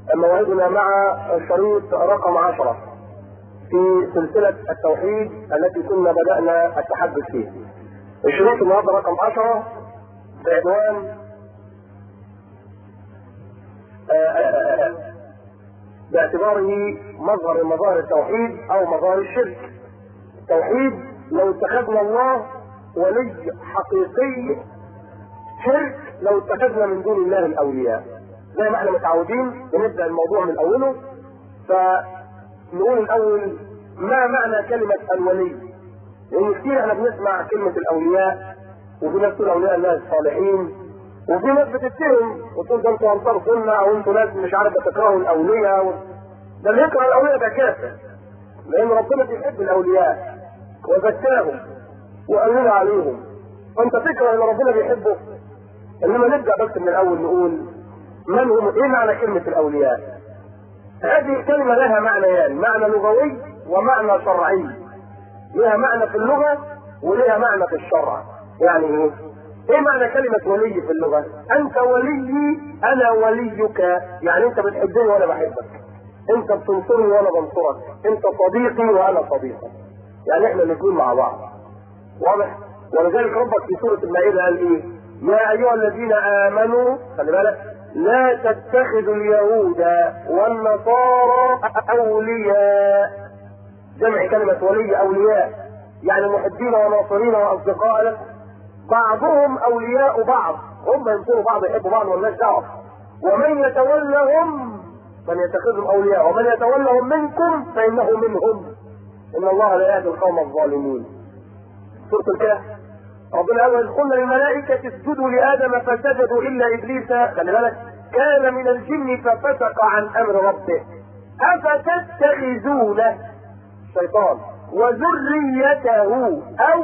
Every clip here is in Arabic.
موعدنا مع شريط رقم 10 في سلسلة التوحيد التي كنا بدأنا التحدث فيه. الشريط النهارده رقم 10 بعنوان باعتباره مظهر من مظاهر التوحيد او مظاهر الشرك. التوحيد لو اتخذنا الله ولي حقيقي، شرك لو اتخذنا من دون الله الاولياء. زي ما احنا متعودين بنبدا الموضوع من اوله، فنقول الاول ما معنى كلمه الولي؟ لان كتير احنا بنسمع كلمه الاولياء، وفي ناس تقول اولياء الله الصالحين، وفي ناس بتتهم وتقول ده انتوا انصار سنه او انتوا ناس مش عارف بتكرهوا الاولياء. ده اللي يكره الاولياء ده كافر، لان ربنا بيحب الاولياء وزكاهم وامن عليهم، فانت تكره ان ربنا بيحبه. انما نبدا بس من الاول نقول من هم، ايه معنى كلمه الاولياء؟ هذه الكلمه لها معنيان، معنى لغوي ومعنى شرعي. لها معنى في اللغه ولها معنى في الشرع. يعني ايه؟ ايه معنى كلمه ولي في اللغه؟ انت وليي انا وليك، يعني انت بتحبني وانا بحبك، انت بتنصرني وانا بنصرك، انت صديقي وانا صديقك، يعني احنا الاثنين مع بعض. واضح؟ ولذلك ربك في سوره المائده قال ايه؟ يا ايها الذين امنوا، خلي بالك، لا تتخذوا اليهود والنصارى اولياء. جمع كلمه ولي اولياء، يعني محبين وناصرين واصدقاء لك، بعضهم اولياء بعض، هم ينصروا بعض يحبوا بعض والناس دعوه. ومن يتولهم، من يتخذهم اولياء ومن يتولهم منكم فانه منهم، ان الله لا يهدي القوم الظالمين. سوره الكهف ربنا قال واذ قلنا للملائكه اسجدوا لادم فسجدوا الا ابليس، خلي بالك، كان من الجن ففسق عن امر ربه افتتخذونه، الشيطان، وذريته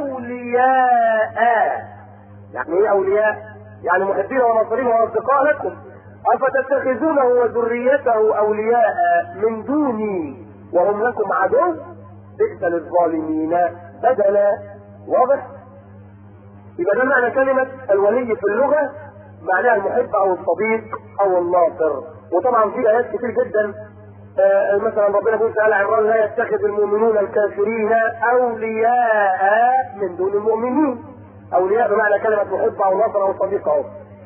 اولياء. يعني ايه اولياء؟ يعني محبين وناصرين واصدقاء لكم. افتتخذونه وذريته اولياء من دوني وهم لكم عدو بئس للظالمين بدلا. واضح؟ يبقى ده معنى كلمة الولي في اللغة، معناها المحب او الصديق او الناصر. وطبعا في ايات كتير جدا، مثلا ربنا يقول تعالى عمران لا يتخذ المؤمنون الكافرين اولياء من دون المؤمنين. اولياء بمعنى كلمة محب او ناصر او صديق اهو.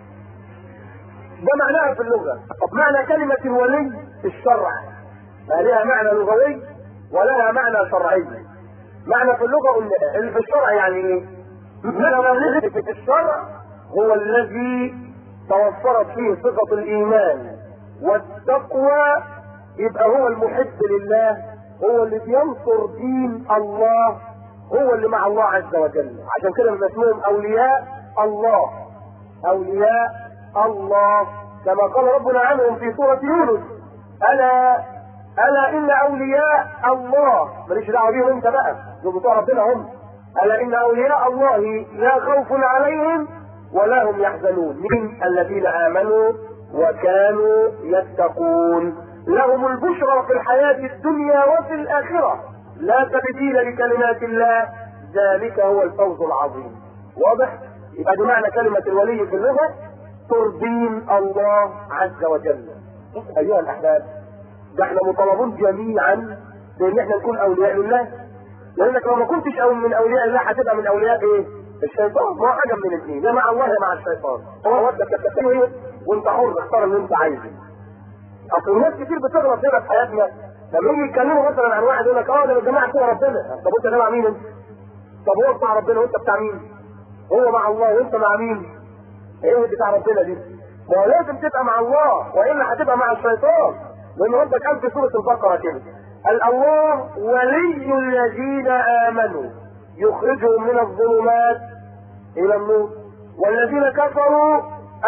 ده معناها في اللغة. طب معنى كلمة الولي في الشرع؟ لها معنى لغوي ولها معنى شرعي. معنى في اللغة قلنا، اللي في الشرع يعني ايه؟ معنى في الشرع هو الذي توفرت فيه صفة الايمان والتقوى، يبقى هو المحب لله، هو اللي بينصر دين الله، هو اللي مع الله عز وجل. عشان كده اسمهم اولياء الله، اولياء الله، كما قال ربنا عنهم في سورة يونس: الا ان اولياء الله، ماليش دعوه بيهم انت بقى، دول بتوع ربنا هم. الا ان اولياء الله لا خوف عليهم ولا هم يحزنون، من الذين امنوا وكانوا يتقون، لهم البشرى في الحياة الدنيا وفي الآخرة، لا تبديل لكلمات الله، ذلك هو الفوز العظيم. واضح؟ يبقى دي معنى كلمة الولي في اللغة، ترضين الله عز وجل. أيها الأحباب، ده احنا مطالبون جميعا بأن احنا نكون أولياء لله، لأنك لو ما كنتش من أولياء الله هتبقى من أولياء إيه؟ الشيطان. ما حاجة من الاثنين، يا مع الله يا مع الشيطان. هو ودك تتقي ايه؟ وأنت حر اختار اللي أنت عايزه. اصل الناس كتير بتغلط هنا في حياتنا، لما يجي يتكلموا مثلا عن واحد يقول لك ده يا جماعه بتوع ربنا. طب انت مع مين انت؟ طب هو بتاع ربنا وانت بتاع مين؟ هو مع الله وانت مع مين؟ ايه بتاع ربنا دي؟ ما هو لازم تبقى مع الله والا هتبقى مع الشيطان، لان ربك قال في سوره البقره كده: الله ولي الذين امنوا يخرجهم من الظلمات الى النور والذين كفروا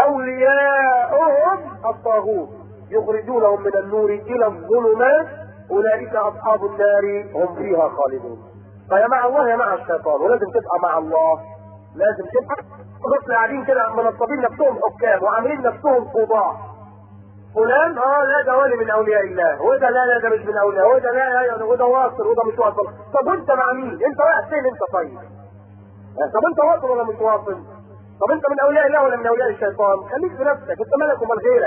اولياؤهم الطاغوت يخرجونهم من النور الى الظلمات اولئك اصحاب النار هم فيها خالدون. فيا مع الله يا مع الشيطان، ولازم تبقى مع الله، لازم تبقى. بس قاعدين كده منصبين نفسهم حكام وعاملين نفسهم قضاة، فلان لا ده ولي من اولياء الله، وده لا ده مش من اولياء، وده لا وده واصل وده مش واصل. طب انت مع مين؟ انت رايح فين انت طيب؟ طب انت واصل ولا مش واصل؟ طب انت من اولياء الله ولا من اولياء الشيطان؟ خليك في نفسك، انت مالك ومال غيرك.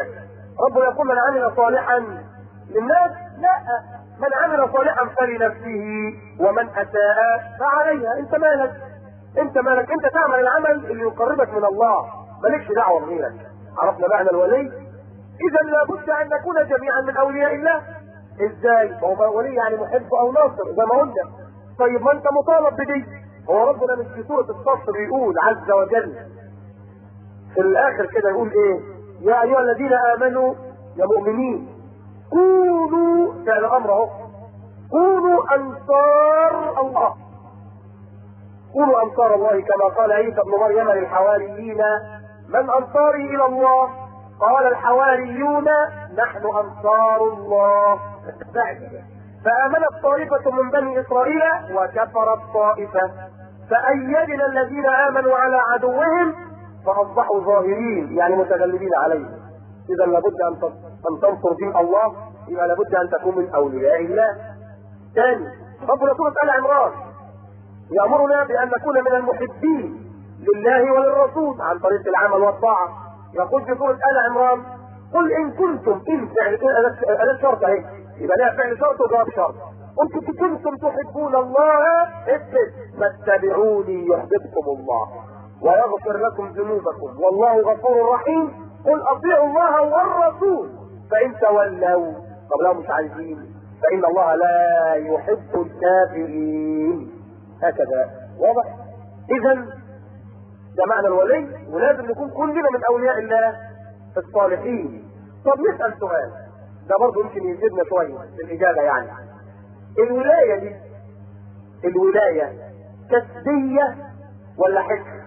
ربنا يقول من عمل صالحا للناس؟ لا، من عمل صالحا فلنفسه ومن اساء فعليها. انت مالك؟ انت تعمل العمل اللي يقربك من الله، مالكش دعوه بغيرك. عرفنا معنى الولي؟ اذا لابد ان نكون جميعا من اولياء الله. ازاي؟ هو ولي يعني محب او ناصر زي ما قلنا. طيب ما انت مطالب بدي. هو ربنا مش في سوره الصف بيقول عز وجل في الاخر كده يقول ايه؟ يا ايها الذين امنوا، يا مؤمنين، كونوا، فعل امر اهو، كونوا انصار الله. كونوا انصار الله كما قال عيسى ابن مريم للحواريين من انصاري الى الله؟ قال الحواريون نحن انصار الله. فامنت طائفه من بني اسرائيل وكفرت طائفه فايدنا الذين امنوا على عدوهم فاصبحوا ظاهرين، يعني متغلبين عليهم. اذا لابد ان تنصر دين الله، يبقى لابد ان تكون من اولياء الله. ثاني، ربنا سوره ال عمران يامرنا بان نكون من المحبين لله وللرسول عن طريق العمل والطاعه. يقول في سوره ال عمران قل ان كنتم، ان فعل اداه شرط اهي، يبقى لها فعل شرط وجواب شرط. قل كنتم تحبون الله فاتبعوني يحببكم الله ويغفر لكم ذنوبكم والله غفور رحيم. قل اطيعوا الله والرسول فان تولوا، طب لو مش عايزين فان الله لا يحب الكافرين. هكذا واضح؟ اذا ده معنى الولي، ولازم نكون كلنا من اولياء الله الصالحين. طب نسال سؤال ده برضه يمكن يزيدنا شويه في الاجابه. يعني الولايه دي، الولايه كسبيه ولا حكر؟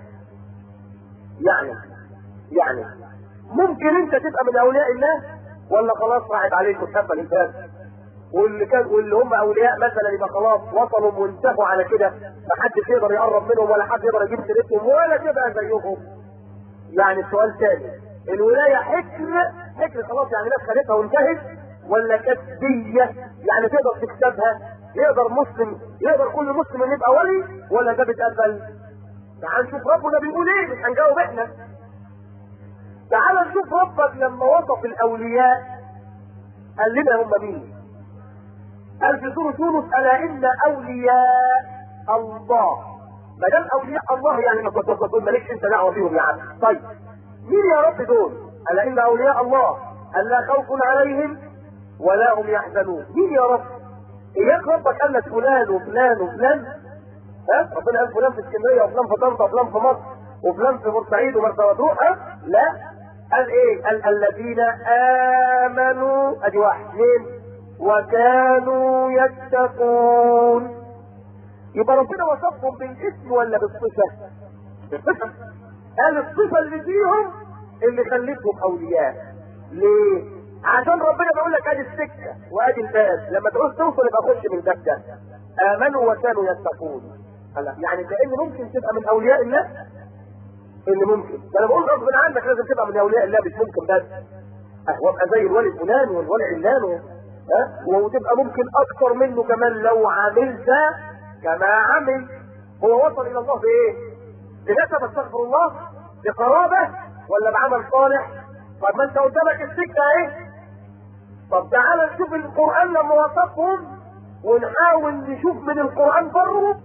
يعني ممكن انت تبقى من اولياء الله ولا خلاص راحت عليك وتحب الانسان، واللي هم اولياء مثلا يبقى خلاص وصلوا وانتهوا على كده، ما حدش يقدر يقرب منهم ولا حد يقدر يجيب سيرتهم ولا تبقى زيهم. يعني السؤال تاني، الولايه حكر خلاص يعني ناس خدتها وانتهت، ولا كسبيه يعني تقدر تكسبها، يقدر كل مسلم يبقى ولي، ولا ده بتقبل؟ تعال نشوف ربنا بيقول ايه، مش هنجاوب احنا. تعال نشوف ربك لما وصف الاولياء قال لنا هم مين. قال في سورة يونس الا ان اولياء الله. ما دام اولياء الله يعني ما كنت تقول مالكش انت دعوه بيهم يعني. طيب مين يا رب دول؟ الا ان اولياء الله الا خوف عليهم ولا هم يحزنون. مين يا رب؟ اياك ربك قال لك فلان وفلان وفلان، ها؟ ربنا قال فلان في اسكندريه وفلان في طنطا وفلان في مصر وفلان في بورسعيد ومرسى مطروح، ها؟ لا، قال ايه؟ قال الذين امنوا، ادي واحد اثنين، وكانوا يتقون. يبقى ربنا وصفهم بالاسم ولا بالصفه؟ بالصفه. قال الصفه اللي فيهم اللي خلتهم اولياء. ليه؟ عشان ربنا بيقول لك ادي السكه وادي الباب، لما تعوز توصل يبقى خش من الباب ده. امنوا وكانوا يتقون. يعني كأن ممكن تبقى من اولياء الله، اللي ممكن، ده انا بقول غصب عنك لازم تبقى من اولياء الله، مش ممكن بس وابقى زي الولي فلان والولي علان، وتبقى ممكن اكثر منه كمان لو عملت كما عمل. هو وصل الى الله بايه؟ بنسب استغفر الله، بقرابه، ولا بعمل صالح؟ طب ما انت قدامك السكه اهي. طب تعالى نشوف القران لما وصفهم ونحاول نشوف من القران بره.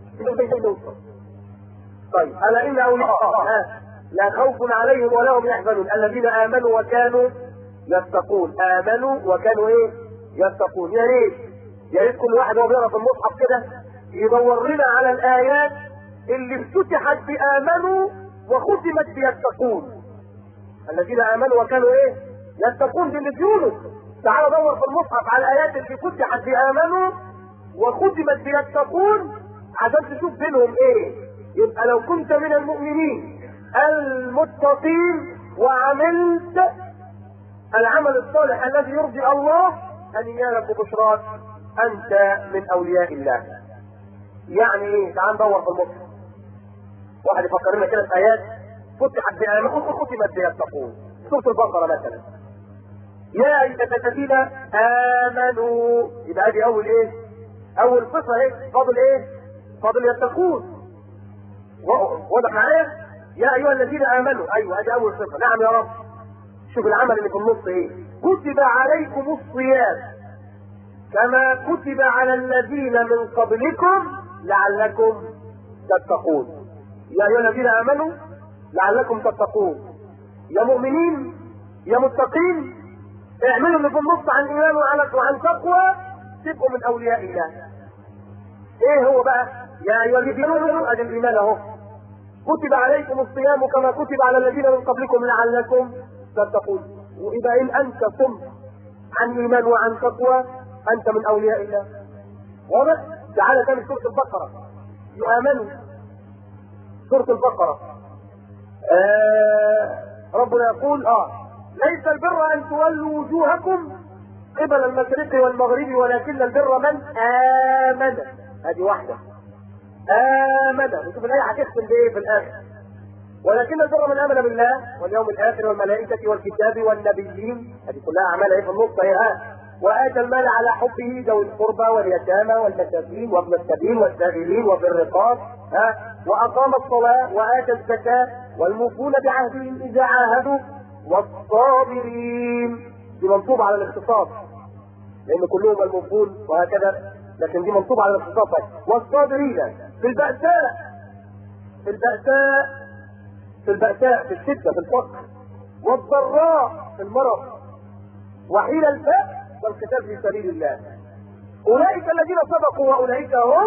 طيب الا ان اولياء لا خوف عليهم ولا هم يحزنون الذين امنوا وكانوا يتقون. امنوا وكانوا ايه؟ يتقون. يا ريت كل واحد وهو بيقرا في المصحف كده يدور لنا على الايات اللي افتتحت بامنوا وختمت بيتقون. الذين امنوا وكانوا ايه؟ يتقون دي اللي في يونس. تعال دور في المصحف على الايات اللي فتحت بامنوا وختمت بيتقون عشان تشوف بينهم ايه. يبقى لو كنت من المؤمنين المتقين وعملت العمل الصالح الذي يرضي الله، هنيئا ببشراك انت من اولياء الله. يعني ايه؟ تعال ندور في المصحف. واحد يفكر لنا كده في ايات فتحت بامنوا وختمت بيتقون. سوره البقره مثلا، يا ايها الذين امنوا، يبقى دي اول ايه؟ اول صفه ايه؟ فاضل ايه؟ فاضل يتقون. واضح معايا؟ يا ايها الذين امنوا، ايوه ادي اول صفه. نعم يا رب. شوف العمل اللي في النص ايه. كتب عليكم الصيام كما كتب على الذين من قبلكم لعلكم تتقون. يا ايها الذين امنوا لعلكم تتقون. يا مؤمنين يا متقين اعملوا اللي في النص عن ايمان وعن تقوى تبقوا من اولياء الله. ايه هو بقى؟ يا ايها الذين امنوا ادي الايمان اهو. كتب عليكم الصيام كما كتب على الذين من قبلكم لعلكم تتقون. واذا ان انت صمت عن ايمان وعن تقوى انت من اولياء الله. واضح؟ تعالى تاني سورة البقرة. يؤمنوا سورة البقرة. ربنا يقول ليس البر ان تولوا وجوهكم قبل المشرق والمغرب ولكن البر من آمن. هذه واحدة. آمن. وشوف الآية هتختم بإيه في الآخر. ولكن البر من آمن بالله واليوم الآخر والملائكة والكتاب والنبيين. هذه كلها أعمال في النص اهي. وآتى المال على حبه ذوي القربى واليتامى والمساكين وابن السبيل والسائلين وفي الرقاب وأقام الصلاة وآتى الزكاة والموفون بعهدهم إذا عاهدوا والصابرين. دي منصوبة على الاختصاص لأن كلهم الموفون وهكذا، لكن دي منصوبة على الاختصاص. والصابرين في البأساء في الشدة في الفقر والضراء في المرض وحين البأس والقتال في سبيل الله. أولئك الذين صدقوا وأولئك هم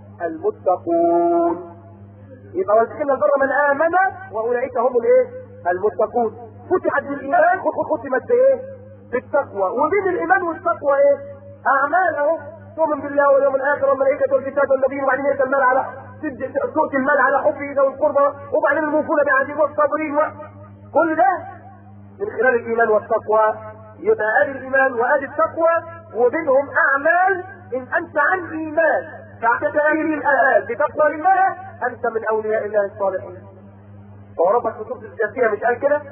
المتقون. يبقى ولكن البر من آمن وأولئك هم المتقون. فتحت بالإيمان ختمت بإيه؟ بالتقوى. وبين الإيمان والتقوى إيه؟ أعمال أهو. تؤمن بالله واليوم الآخر والملائكة والكتاب والنبيين وبعدين يأتي المال على تؤتي المال على حبه ذوي القربى وبعدين الموفون بعهدهم والصابرين كل ده من خلال الإيمان والتقوى. يبقى ادي الايمان وادي التقوى وبينهم اعمال. ان انت عن ايمان تعتبرين الاعمال بتقوى الله انت من اولياء الله الصالحين. وربك في سوره الجاثيه مش قال كده؟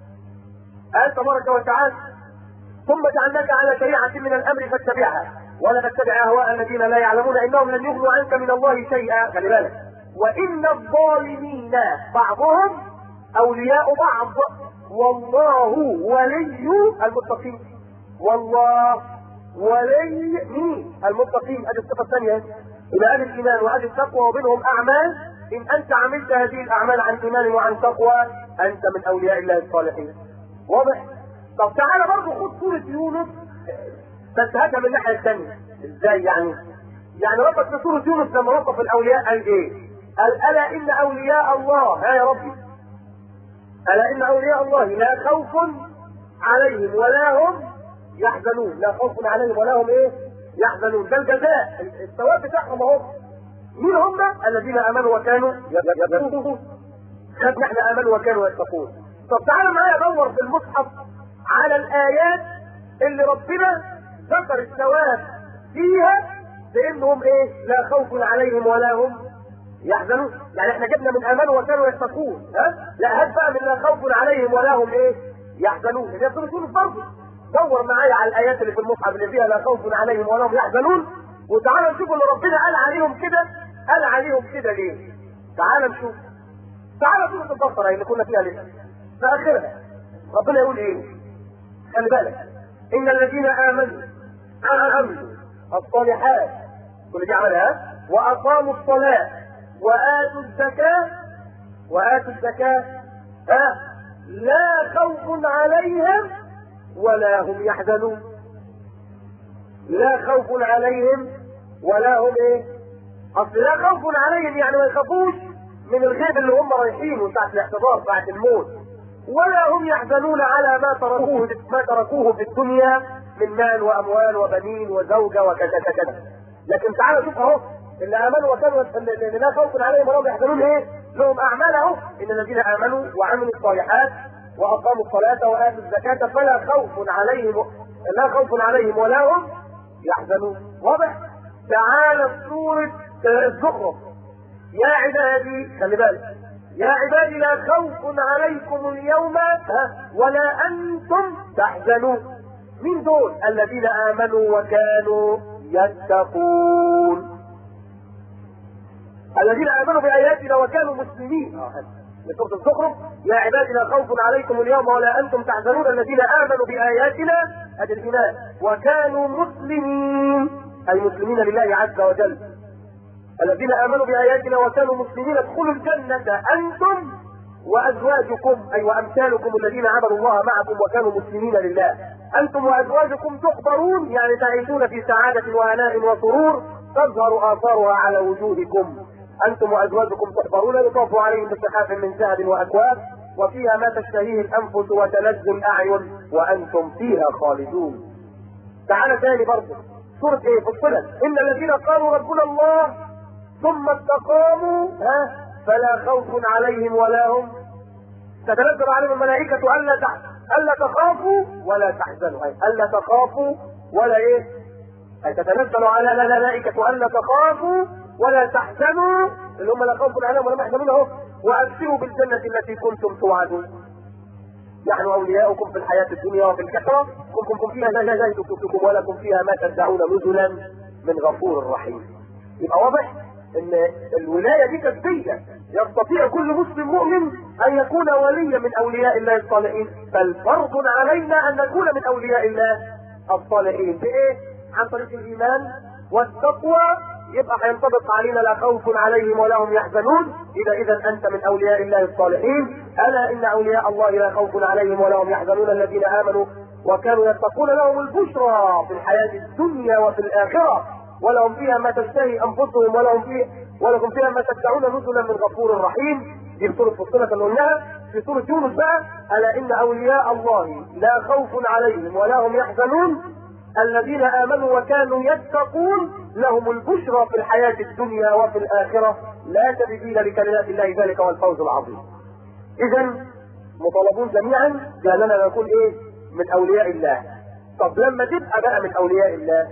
قال تبارك وتعالى ثم جعلناك على شريعه من الامر فاتبعها ولا تتبع اهواء الذين لا يعلمون انهم لن يغنوا عنك من الله شيئا. خلي بالك. وان الظالمين بعضهم اولياء بعض والله ولي المتقين. والله ولي مين؟ المتقين. ادي الصفه الثانيه. الى ادي الايمان وادي التقوى وبينهم اعمال. ان انت عملت هذه الاعمال عن ايمان وعن تقوى انت من اولياء الله الصالحين. واضح؟ طب تعالى برضه خد سوره يونس بس هاتها من الناحيه الثانيه. ازاي يعني؟ يعني ربك في سوره يونس لما وصف الاولياء قال ايه؟ قال الا ان اولياء الله يا ربي ألا إن أولياء الله لا خوف عليهم ولا هم يحزنون. لا خوف عليهم ولا هم يحزنون. ده الجزاء الثواب بتاعهم اهو. مين هم؟ الذين آمنوا وكانوا يتقون. خدنا احنا آمنوا وكانوا يتقون. طب تعالوا معايا دور في المصحف على الآيات اللي ربنا ذكر الثواب فيها بأنهم لا خوف عليهم ولا هم يحزنون. يعني احنا جبنا من امنوا وكانوا يتقون. لا هات بقى من لا خوف عليهم ولا هم يحزنون. اللي يقولوا سورة برضه دور معايا على الايات اللي في المصحف اللي فيها لا خوف عليهم ولا هم يحزنون وتعالوا نشوفوا اللي ربنا قال عليهم كده. قال عليهم كده ليه؟ تعالوا نشوف. تعالوا سورة البقرة اللي كنا فيها لسه في اخرها ربنا يقول ايه؟ خلي بالك. ان الذين امنوا الصالحات كل دي عملها واقاموا الصلاة وآتوا الزكاة لا خوف عليهم ولا هم يحزنون. لا خوف عليهم ولا هم اصل لا خوف عليهم يعني ما يخافوش من الغيب اللي هم رايحينه ساعة الاحتضار ساعة الموت ولا هم يحزنون على ما تركوه في الدنيا من مال واموال وبنين وزوجة وكذا كذا. لكن تعالوا شوف اهو اللي امنوا وكانوا لا خوف عليهم ولا هم يحزنون لهم اعمال اهو. ان الذين امنوا وعملوا الصالحات واقاموا الصلاه واتوا الزكاه فلا خوف عليهم ولا هم يحزنون. واضح؟ تعالى سوره الزخرف. يا عبادي خلي بالك. يا عبادي لا خوف عليكم اليوم ولا انتم تحزنون. مين دول؟ الذين امنوا وكانوا يتقون. الذين امنوا باياتنا وكانوا مسلمين. لسورة الزخرف: يا عبادي لا خوف عليكم اليوم ولا انتم تحزنون الذين امنوا باياتنا ادي الايمان وكانوا مسلمين، اي مسلمين لله عز وجل. الذين امنوا باياتنا وكانوا مسلمين ادخلوا الجنة انتم وازواجكم، اي وامثالكم الذين عبدوا الله معكم وكانوا مسلمين لله. انتم وازواجكم تخبرون، يعني تعيشون في سعادة وهناء وسرور تظهر اثارها على وجوهكم. انتم وازواجكم تخبرون يطاف عليهم بصحاف من ذهب واكواب وفيها ما تشتهيه الانفس وتلذ الاعين وانتم فيها خالدون. تعالى تاني برضه سورة ايه؟ فصلت: ان الذين قالوا ربنا الله ثم استقاموا فلا خوف عليهم ولا هم تتنزل عليهم الملائكة ألا تخافوا ولا تحزنوا، أي ألا تخافوا ولا إيه؟ أي تتنزل على الملائكة ألا تخافوا ولا تحزنوا، اللي هم لا خوف عليهم ولا يحزنون أهو، وأبشروا بالجنة التي كنتم توعدون. نحن أولياؤكم في الحياة الدنيا وفي الآخرة كنتم فيها لا تكتبكم ولكم فيها ما تدعون نزلا من غفور رحيم. يبقى واضح ان الولاية دي كسبية، يستطيع كل مسلم مؤمن ان يكون وليا من اولياء الله الصالحين، بل فرض علينا ان نكون من اولياء الله الصالحين. بايه؟ عن طريق الايمان والتقوى. يبقى هينطبق علينا لا خوف عليهم ولا هم يحزنون. اذا انت من اولياء الله الصالحين. الا ان اولياء الله لا خوف عليهم ولا هم يحزنون الذين امنوا وكانوا يتقون لهم البشرى في الحياة الدنيا وفي الاخرة ولهم فيها ما تشتهي انفسهم ولكم فيها ما تدعون نزلا من غفور رحيم. دي في سورة فصلت اللي قلناها. في سورة يونس بقى: الا ان اولياء الله لا خوف عليهم ولا هم يحزنون الذين امنوا وكانوا يتقون لهم البشرى في الحياة الدنيا وفي الاخرة لا تبديل لكلمات الله ذلك والفوز العظيم. اذا مطالبون جميعا باننا نكون ايه؟ من اولياء الله. طب لما تبقى بقى من اولياء الله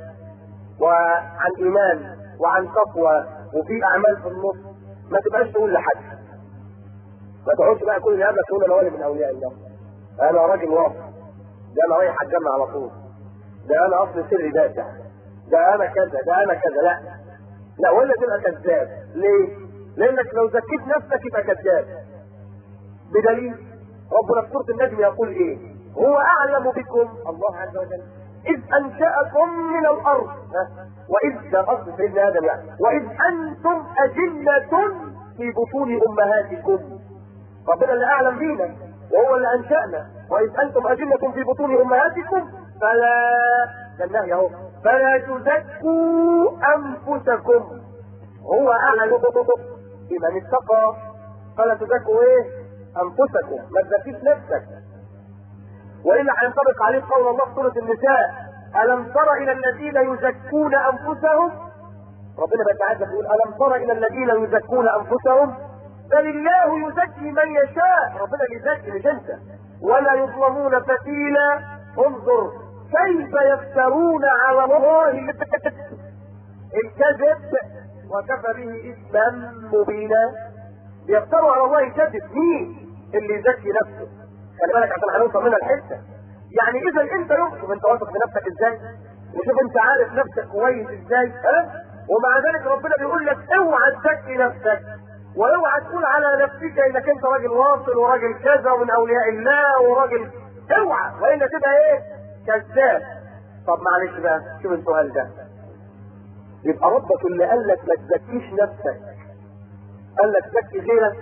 وعن ايمان وعن تقوى وفي اعمال في النص، ما تبقاش تقول لحد، ما تقعدش بقى كل يوم تقول انا ولي من اولياء الله، انا راجل واقف، ده انا رايح الجنه على طول، ده انا اصل سري ده انا كذا، ده انا كذا. لا ولا تبقى كذاب. ليه؟ لانك لو زكيت نفسك يبقى كذاب. بدليل ربنا في سوره النجم يقول ايه؟ هو اعلم بكم، الله عز وجل، إذ أنشأكم من الأرض، وإذ ده أصل سيدنا آدم يعني، وإذ أنتم أجنة في بطون أمهاتكم. ربنا اللي أعلم بينا وهو اللي أنشأنا. وإذ أنتم أجنة في بطون أمهاتكم فلا تزكوا أنفسكم هو أعلم بمن اتقى. فلا تزكوا إيه؟ أنفسكم، ما تزكيش نفسك. وإلا هينطبق عليه قول الله في سورة النساء: ألم تر إلى الذين يزكون أنفسهم. ربنا بيتعجب يقول: ألم تر إلى الذين يزكون أنفسهم بل الله يزكي من يشاء. ربنا بيزكي مش أنت. ولا يظلمون فتيلا. انظر كيف يفترون على الله الكذب وكفى به إثما مبينا. بيفتروا على الله الكذب. مين اللي يزكي نفسه؟ خلي بالك عشان هنوصل منها الحته. يعني اذا انت يوصف انت واثق بنفسك ازاي، وشوف انت عارف نفسك كويس ازاي، ومع ذلك ربنا بيقول لك اوعى تزكي نفسك واوعى تقول على نفسك انك انت راجل واصل وراجل كذا ومن اولياء الله وراجل، اوعى، والا تبقى ايه؟ كذاب. طب معلش بقى شوف السؤال ده. يبقى ربك اللي قال لك ما تزكيش نفسك قال لك زكي غيرك؟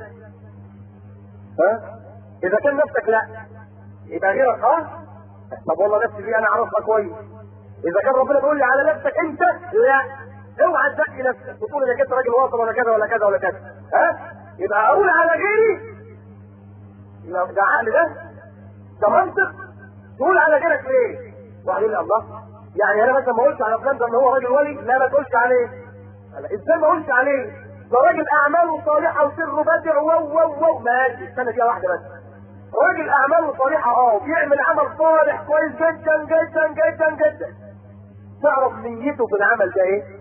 اذا كان نفسك لا يبقى غيرك طب والله نفسي دي انا اعرفها كويس. اذا كان ربنا بيقول لي على نفسك انت لا، اوعى تزكي نفسك وتقول انك انت راجل واصل ولا كذا ولا كذا ولا كذا. يبقى اقول على غيري، ده عقل ده منطق. تقول على غيرك ليه؟ واحد يقول لي الله، يعني انا مثلا ما اقولش على فلان ده ان هو راجل ولي، لا ما تقولش عليه. ازاي ما اقولش عليه؟ ده راجل اعماله صالحه وسره بادع واو ماشي، استنى دقيقه واحده بس. راجل اعماله صالحه وبيعمل عمل صالح كويس جدا جدا جدا جدا. تعرف نيته في العمل ده ايه؟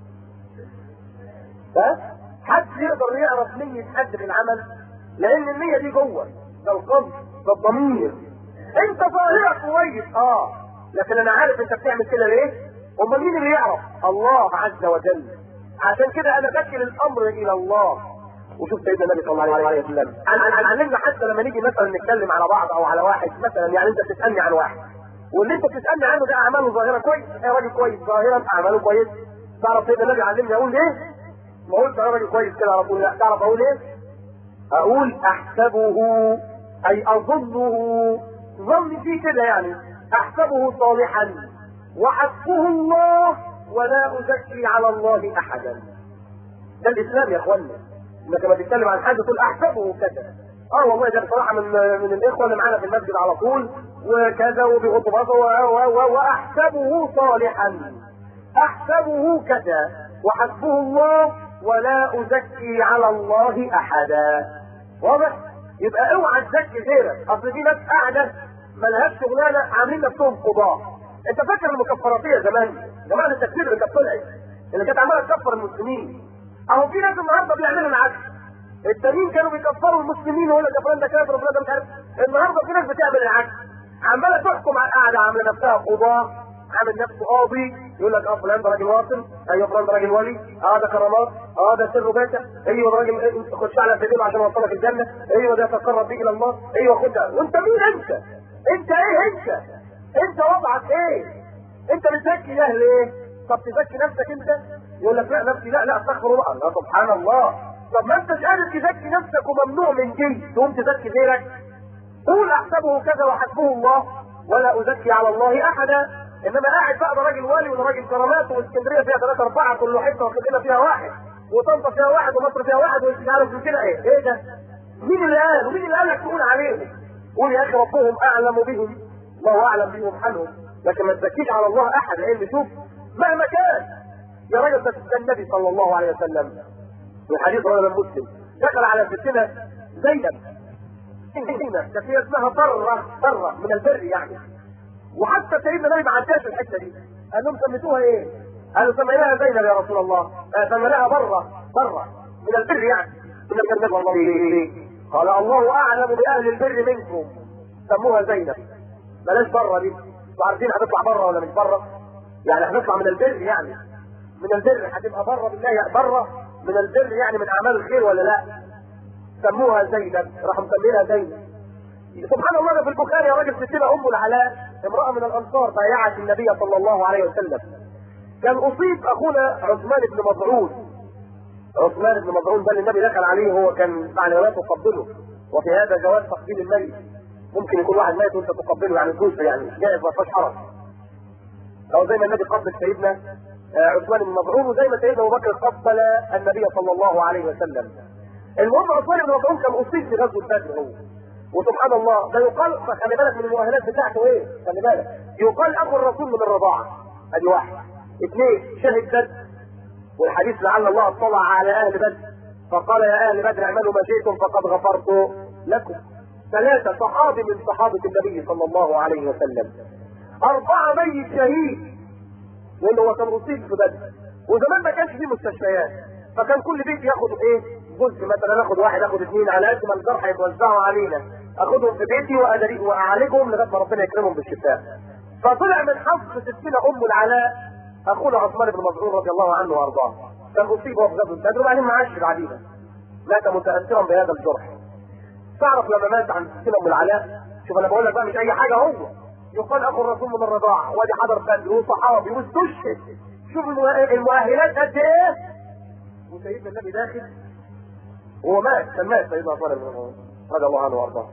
حد يقدر يعرف نية حد في العمل؟ لان النية دي جوه، ده القلب، ده الضمير. انت ظاهرك كويس لكن انا عارف انت بتعمل كده ليه؟ امال مين اللي يعرف؟ الله عز وجل. عشان كده انا بكل الامر الى الله. وشوف سيدنا النبي صلى الله عليه وسلم علمنا حتى لما نيجي مثلا نتكلم على بعض او على واحد مثلا، يعني انت بتسالني عن واحد واللي انت بتسالني عنه ده اعماله ظاهره كويس، يا راجل كويس ظاهرا اعماله كويس، تعرف سيدنا النبي علمني اقول ايه؟ ما قلت يا راجل كويس كده على طول، لا، تعرف اقول ايه؟ اقول احسبه، اي اظنه، ظني فيه كده يعني، احسبه صالحا وحسبه الله ولا ازكي على الله احدا. ده الاسلام يا اخوانا، انك لما تتكلم عن حاجه تقول احسبه كذا. والله ده بصراحه من الاخوه اللي معانا في المسجد على طول وكذا وبخطباته واحسبه صالحا، احسبه كذا وحسبه الله ولا ازكي على الله احدا. واضح؟ يبقى اوعى تزكي غيرك، اصل في ناس قاعده ملهاش شغلانه عاملين نفسهم قضاه. انت فاكر المكفراتيه زمان، جماعه التكفير اللي كانت طلعت اللي كانت عماله تكفر المسلمين، اهو في ناس النهارده بيعملوا العكس. التانيين كانوا بيكفروا المسلمين ويقول لك فلان ده كافر وفلان ده مش عارف، النهارده في ناس بتعمل العكس، عماله تحكم على القعده، عامله نفسها قضاه، عامل نفسه قاضي، يقول لك فلان ده راجل واصل، ايوه فلان ده راجل ولي، ده كرامات، ده سر باشا، ايوه ده راجل خش على سبيله عشان يوصلك الجنه، ايوه ده تقرب بيك الى الله، ايوه خدها. وانت مين انت؟ انت ايه انت؟ انت وضعك ايه؟ انت بتزكي ده ليه؟ طب تزكي نفسك انت؟ يقول لك لا نفسي، لا استغفر الله، لا سبحان الله. طب ما انتش قادر تزكي نفسك وممنوع من دي تقوم تزكي غيرك؟ قول احسبه كذا وحسبه الله ولا ازكي على الله احدا. انما قاعد بقى ده راجل والي وده راجل كرامات، واسكندريه فيها 3 4 كل حته وكلنا فيها واحد، وطنطا فيها واحد، ومصر فيها واحد، ومش عارف من كده ايه ده؟ مين اللي قال؟ ومين اللي قال لك تقول عليهم؟ قول يا اخي ربهم اعلم بهم، الله اعلم بهم حالهم، لكن ما تزكيش على الله احد. لان شوف مهما كان يا راجل، ده النبي صلى الله عليه وسلم في الحديث رواه مسلم دخل على ستنا زينب، كانت هي اسمها ضره من البر يعني، وحتى سيدنا النبي ما عداش الحته دي، قال لهم سميتوها ايه؟ قالوا سميناها زينب يا رسول الله، سميناها بره من البر يعني، من البر والله. قال الله اعلم باهل البر منكم، سموها زينب، بلاش بره دي، انتوا عارفين هتطلع بره ولا مش بره؟ يعني هنطلع من البر، يعني من البر هتبقى بره بالله، بره من البر يعني من اعمال الخير ولا لا؟ سموها زينب، راحوا مسمينها زينب. سبحان الله، ده في البخاري يا راجل ستنا ام العلاء، امراه من الانصار بايعت النبي صلى الله عليه وسلم. كان اصيب اخونا عثمان بن مظعون. عثمان بن مظعون ده اللي النبي دخل عليه، هو كان مع الولاة تقبله، وفي هذا جواز تقبيل الميت. ممكن يكون واحد ميت وانت تقبله، يعني جوز يعني جائز ما فيهاش حرج. او زي ما النبي قبل سيدنا عثمان بن مظعون، وزي ما سيدنا ابو بكر قبل النبي صلى الله عليه وسلم. المهم عثمان بن مظعون كان اصيب في غزوه بدر هو، وسبحان الله ده يقال، خلي بالك من المؤهلات بتاعته ايه، خلي بالك، يقال اخو الرسول من الرضاعه، ادي واحد. 2 شهد بدر، والحديث لعل الله اطلع على اهل بدر فقال يا اهل بدر اعملوا ما شئتم فقد غفرت لكم. 3 صحابي من صحابه النبي صلى الله عليه وسلم. 4 ميت شهيد، لان هو كان اصيب في بدر، وزمان ما كانش فيه مستشفيات، فكان كل بيت ياخد ايه جزء، مثلا اخد واحد، اخد 2، على قد ما الجرحى يتوزعوا علينا اخدهم في بيتي واعالجهم لغايه ما ربنا يكرمهم بالشفاء. فطلع من حظ ستنا ام العلاء اخونا عثمان بن مظعون رضي الله عنه وارضاه، كان اصيب وهو في غزوه بدر وبعدين ما عاش بعديها، مات متاثرا بهذا الجرح. تعرف لما مات عن ستنا ام العلاء، شوف انا بقول لك بقى مش اي حاجه، هو يقال اخو الرسول من الرضاعه، وادي حضر بدر وصحابي واستشهد، شوف المؤهلات قد ايه. وسيدنا النبي داخل هو مات، كان مات سيدنا عثمان بن مظعون رضي الله عنه وارضاه.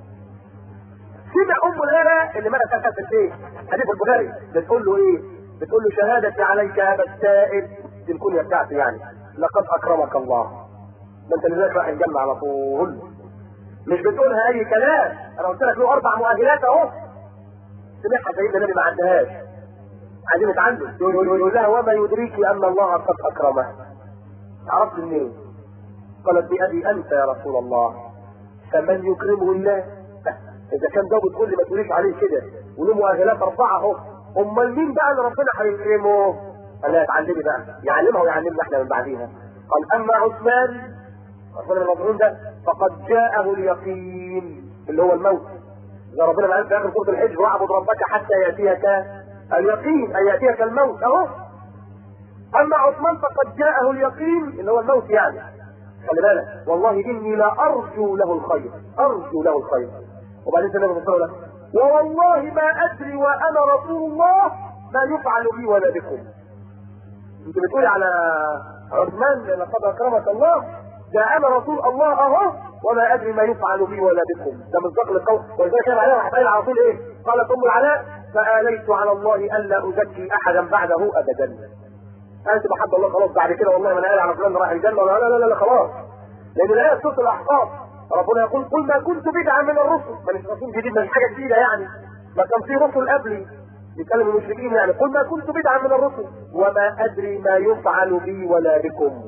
سمع ام الغلا اللي ماتت في البيت، حديث البخاري، بتقول له ايه؟ بتقول له شهادتي عليك هذا السائل، دي الكنيه بتاعتي يعني، لقد اكرمك الله، ده انت اللي رايح الجنه على طول. مش بتقولها اي كلام، انا قلت لك له 4 مؤهلات اهو. سمعها سيدنا النبي ما عدهاش، عايزين نتعلم. يقول لها وما يدريك ان الله قد اكرمه؟ عرفت منين؟ قالت بأبي انت يا رسول الله، فمن يكرمه الله؟ اذا كان ده بتقول لي ما تقوليش عليه كده وله مؤهلات 4 اهو، امال مين بقى اللي ربنا هيكرمه؟ قال لها اتعلمي بقى، يعلمها ويعلمنا احنا من بعديها. قال اما عثمان بن مظعون ده فقد جاءه اليقين اللي هو الموت، زي ربنا ما قال في اخر سوره الحج واعبد ربك حتى ياتيك اليقين، اي ياتيك الموت اهو. اما عثمان فقد جاءه اليقين اللي هو الموت يعني، خلي بالك، والله اني لا ارجو له الخير، ارجو له الخير. وبعدين النبي صلى الله عليه وسلم ووالله ما ادري وانا رسول الله ما يفعل بي ولا بكم. انت بتقولي على عثمان لقد اكرمك الله، ده انا رسول الله اهو وما ادري ما يفعل بي ولا بكم. ده مصداق للقول. ولذلك كان عليه راح قايل على طول ايه؟ قالت ام العلاء فآليت على الله الا ازكي احدا بعده ابدا. انت محب الله خلاص بعد كده والله ما انا قال على فلان راح الجنه، لا لا لا لا خلاص. لان الايه سوره الاحقاف ربنا يقول قل ما كنت بدعا من الرسل، مش رسول جديد، مش حاجه جديده يعني، ما كان في رسل قبلي بيتكلم المشركين يعني. قل ما كنت بدعا من الرسل وما ادري ما يفعل بي ولا بكم.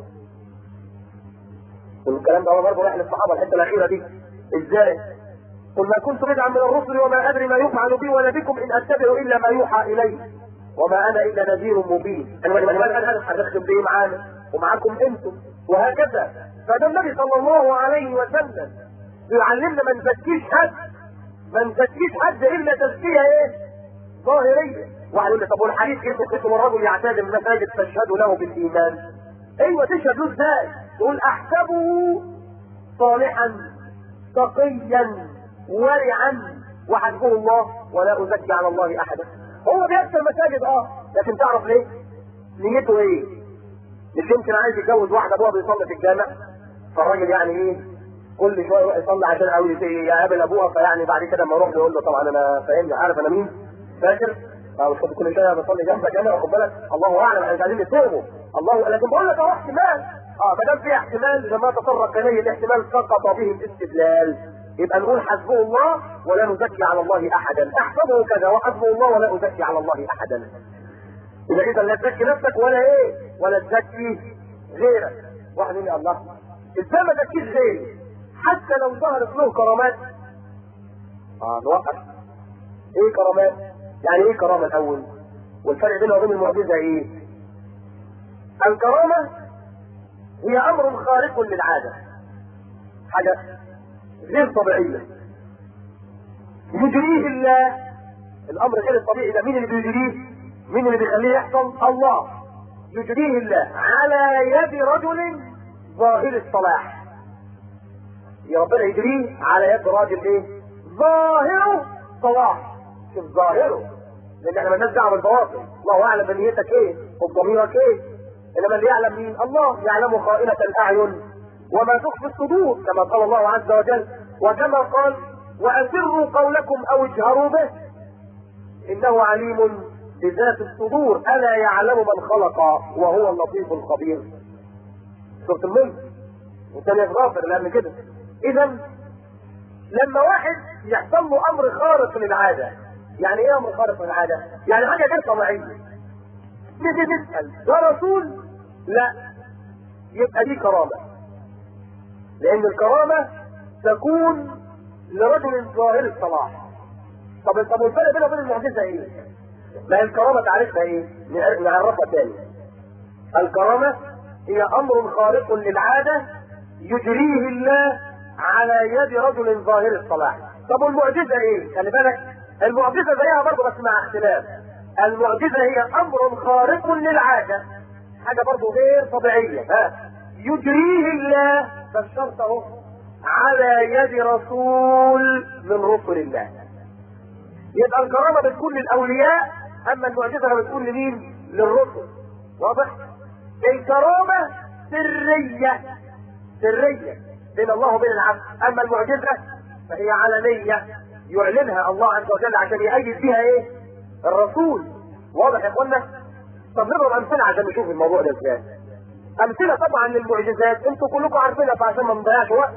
والكلام ده هو برضه رايح للصحابه الحته الاخيره دي. ازاي؟ قل ما كنت بدعا من الرسل وما ادري ما يفعل بي ولا بكم ان اتبع الا ما يوحى الي وما انا الا نذير مبين. انا هنختم بايه معانا ومعاكم انتم وهكذا. فده النبي صلى الله عليه وسلم يعلمنا ما نزكيش حد، ما نزكيش حد الا تزكيه ايه؟ ظاهريه. واحد يقول لي طب والحديث كيف تكتب الرجل يعتاد المساجد تشهد له بالايمان؟ ايوه تشهد له ازاي؟ تقول احسبه صالحا تقيا ورعا وحسبه الله ولا ازكي على الله احدا. هو بيكسر المساجد لكن تعرف ليه؟ نيته ايه؟ مش يمكن عايز يتجوز واحده ابوها بيصلي في الجامع، فالراجل يعني ايه؟ كل شويه يروح يصلي عشان عاوز يقابل ابوها، فيعني بعد كده لما اروح له يقول له طبعا انا فاهمني عارف انا مين؟ فاكر؟ كل شويه بصلي جنبك جامع واخد بالك الله اعلم احنا مش عايزين نتهمه الله، لكن بقول لك اهو احتمال ما دام في احتمال لما تطرق اليه الاحتمال سقط به الاستدلال، يبقى نقول حسبه الله ولا نزكي على الله احدا، احسبه كذا وحسبه الله ولا ازكي على الله احدا. اذا اذا لا تزكي نفسك ولا ايه؟ ولا تزكي غيرك. واحد يقول لي الله ازاي ما تزكيش غيري؟ حتى لو ظهرت له كرامات نوقف. ايه كرامات؟ يعني ايه كرامه الاول؟ والفرق بينها وبين المعجزه ايه؟ الكرامه هي امر خارق للعاده، حاجه غير طبيعيه يجريه الله. الامر غير الطبيعي ده مين اللي بيجريه؟ مين اللي بيخليه يحصل؟ الله. يجريه الله على يد رجل ظاهر الصلاح. يا ربنا يجريه على يد راجل ايه؟ ظاهره صلاح. شوف ظاهره، لان احنا مالناش دعوه بالبواطن، الله اعلم بنيتك ايه وبضميرك ايه، انما اللي يعلم مين؟ الله. يعلم خائنة الاعين وما تخفي الصدور كما قال الله عز وجل، وكما قال واسروا قولكم او اجهروا به انه عليم بذات الصدور الا يعلم من خلق وهو اللطيف الخبير. سورة الملك والثانية غافر. لان كده اذا لما واحد يحصل له امر خارق للعاده، يعني ايه امر خارق للعاده؟ يعني حاجه غير طبيعيه، نيجي نسال ده رسول؟ لا، يبقى دي كرامه، لان الكرامه تكون لرجل ظاهر الصلاح. طب والفرق بينه وبين المعجزه ايه؟ ما الكرامه تعرفها ايه؟ نعرفها تاني. الكرامه هي امر خارق للعاده يجريه الله على يد رجل ظاهر الصلاح. طب والمعجزه ايه؟ خلي بالك المعجزه زيها برضه بس مع اختلاف. المعجزه هي امر خارق للعاده، حاجه برضه غير طبيعيه يجريه الله، فالشرط اهو على يد رسول من رسل الله. يبقى الكرامه بتكون للاولياء، اما المعجزه بتكون لمين؟ للرسل. واضح؟ الكرامه سريه بين الله وبين العبد، اما المعجزه فهي علنيه يعلنها الله عز وجل عشان يأيد بها ايه؟ الرسول. واضح يا اخوانا؟ طب نضرب امثله عشان نشوف الموضوع ده ازاي. امثله طبعا للمعجزات انتوا كلكم عارفينها، فعشان ما نضيعش وقت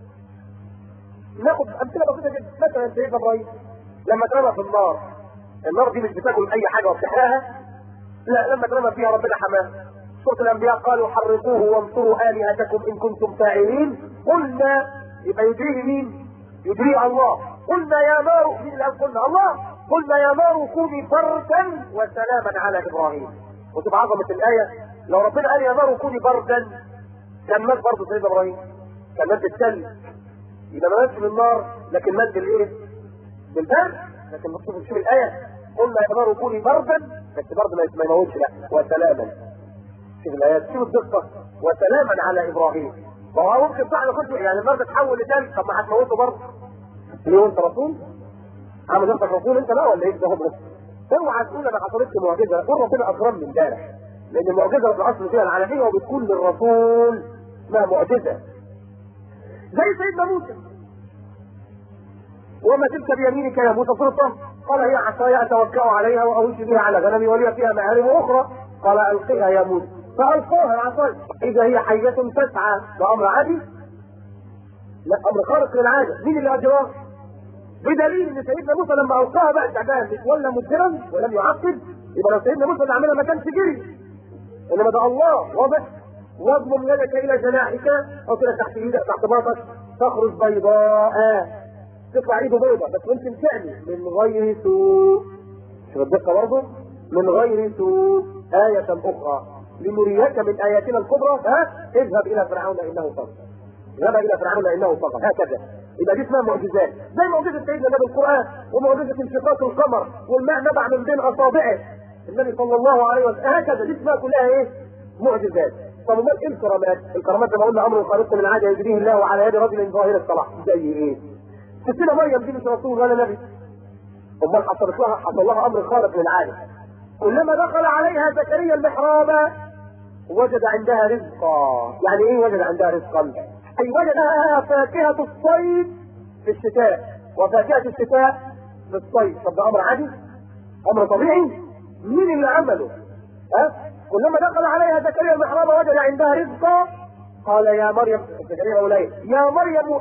ناخد امثله بسيطه جدا. مثلا سيدنا ابراهيم لما اترمى في النار دي مش بتاكل اي حاجه وبتحرقها، لا، لما اترمى فيها ربنا حماه. سورة الانبياء قالوا حرقوه وانصروا الهتكم ان كنتم فاعلين. قلنا يبقى يدريه مين؟ يدريه الله. قلنا يا نار، مين اللي قلنا؟ الله. قلنا يا نار كوني بردا وسلاما على ابراهيم. وتبقى عظمه الايه لو ربنا قال يا نار كوني بردا، كان مات برضه سيدنا ابراهيم، كان مات بالثلج، يبقى ما ماتش بالنار لكن مات بالايه؟ بالبرد. لكن مكتوب شوف الايه قلنا يا نار كوني بردا، بس برضه ما يموتش، لا، وسلاما. شوف الايات، شوف الدقه، وسلاما على ابراهيم. وهو ممكن صح يخش يعني النار تتحول لثلج، طب ما هتموته برضه. ليه انت رسول؟ عامل نفسك رسول انت بقى ولا ايه ده؟ اوعى تقول انا حصلت لي معجزه، قول ربنا اكرمني امبارح، لان المعجزه في الاصل فيها العالميه وبتكون للرسول اسمها معجزه. زي سيدنا موسى، وما تلك بيمينك يا موسى؟ سورة طه. قال هي عصاي اتوكا عليها واهش بها على غنمي ولي فيها مآرب اخرى. قال القها يا موسى، فالقاها العصاي اذا هي حيه تسعى. ده امر عادي؟ لا، امر خارق للعاده. مين اللي اجراه؟ بدليل ان سيدنا موسى لما القاها بقى تعبان ولا مدبرا ولم يعقب، يبقى لو سيدنا موسى اللي عملها ما كانش جري، انما ده الله. واضح؟ واضمم يدك الى جناحك او كده تحت ايدك تحت باطك تخرج بيضاء، تطلع ايده بيضاء بس ممكن تعمل من غير سوء. شوف الدقه برضه، من غير سوء آية أخرى لنريك من آياتنا الكبرى. اذهب إلى فرعون إنه طغى. اذهب إلى فرعون إنه طغى. هكذا. يبقى دي اسمها معجزات، زي معجزة سيدنا النبي القرآن، ومعجزة انشقاق القمر والماء نبع من بين أصابعه النبي صلى الله عليه وسلم. هكذا دي اسمها كلها ايه؟ معجزات. طب امال ايه الكرامات؟ الكرامات زي ما قلنا امر خارق من العاده يجريه الله على يد رجل ظاهر الصلاح. زي ايه؟ ستنا مريم دي مش رسول ولا نبي، امال حصل لها امر خارق للعاده. كلما دخل عليها زكريا المحراب وجد عندها رزقا. يعني ايه وجد عندها رزقا؟ اي وجدها فاكهه الصيف في الشتاء وفاكهه الشتاء في الصيف. طب ده امر عادي؟ امر طبيعي؟ مين اللي عمله؟ كلما دخل عليها زكريا المحراب وجد عندها رزقا. قال يا مريم، زكريا مولاي، يا مريم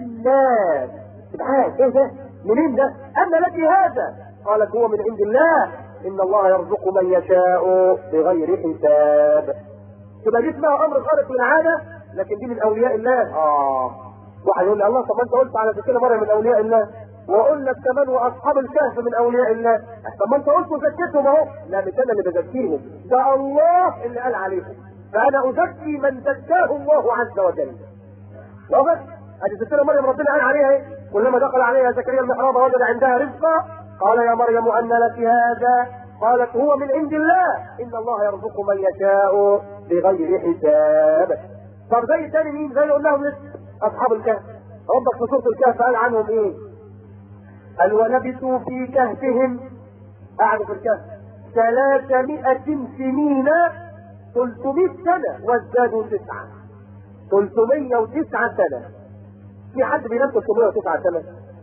أنى، سبحان ايه ده؟ منين ده؟ أنى لك هذا؟ قالت هو من عند الله، إن الله يرزق من يشاء بغير حساب. يبقى دي اسمها أمر خارق للعادة، لكن دي من أولياء الله. واحد يقول لي الله، طب انت قلت على زكريا مريم من أولياء الله، واقول لك كمان واصحاب الكهف من اولياء الله. طب ما انت قلت وزكيتهم اهو. لا، مش انا اللي بزكيهم، ده الله اللي قال عليهم، فانا ازكي من زكاه الله عز وجل. واضح؟ ادي زكريا مريم ربنا قال عليها ايه؟ كلما دخل عليها زكريا المحراب وجد عندها رزقا. قال يا مريم ان لك هذا؟ قالت هو من عند الله، ان الله يرزق من يشاء بغير حساب. طب زي تاني مين؟ زي قلناهم لسه اصحاب الكهف. ربك في سوره الكهف قال عنهم ايه؟ قال ولبثوا في كهفهم، قعدوا في الكهف 300 سنين 300 سنة وازدادوا 9. 309 سنة. في حد بينام 309 سنة؟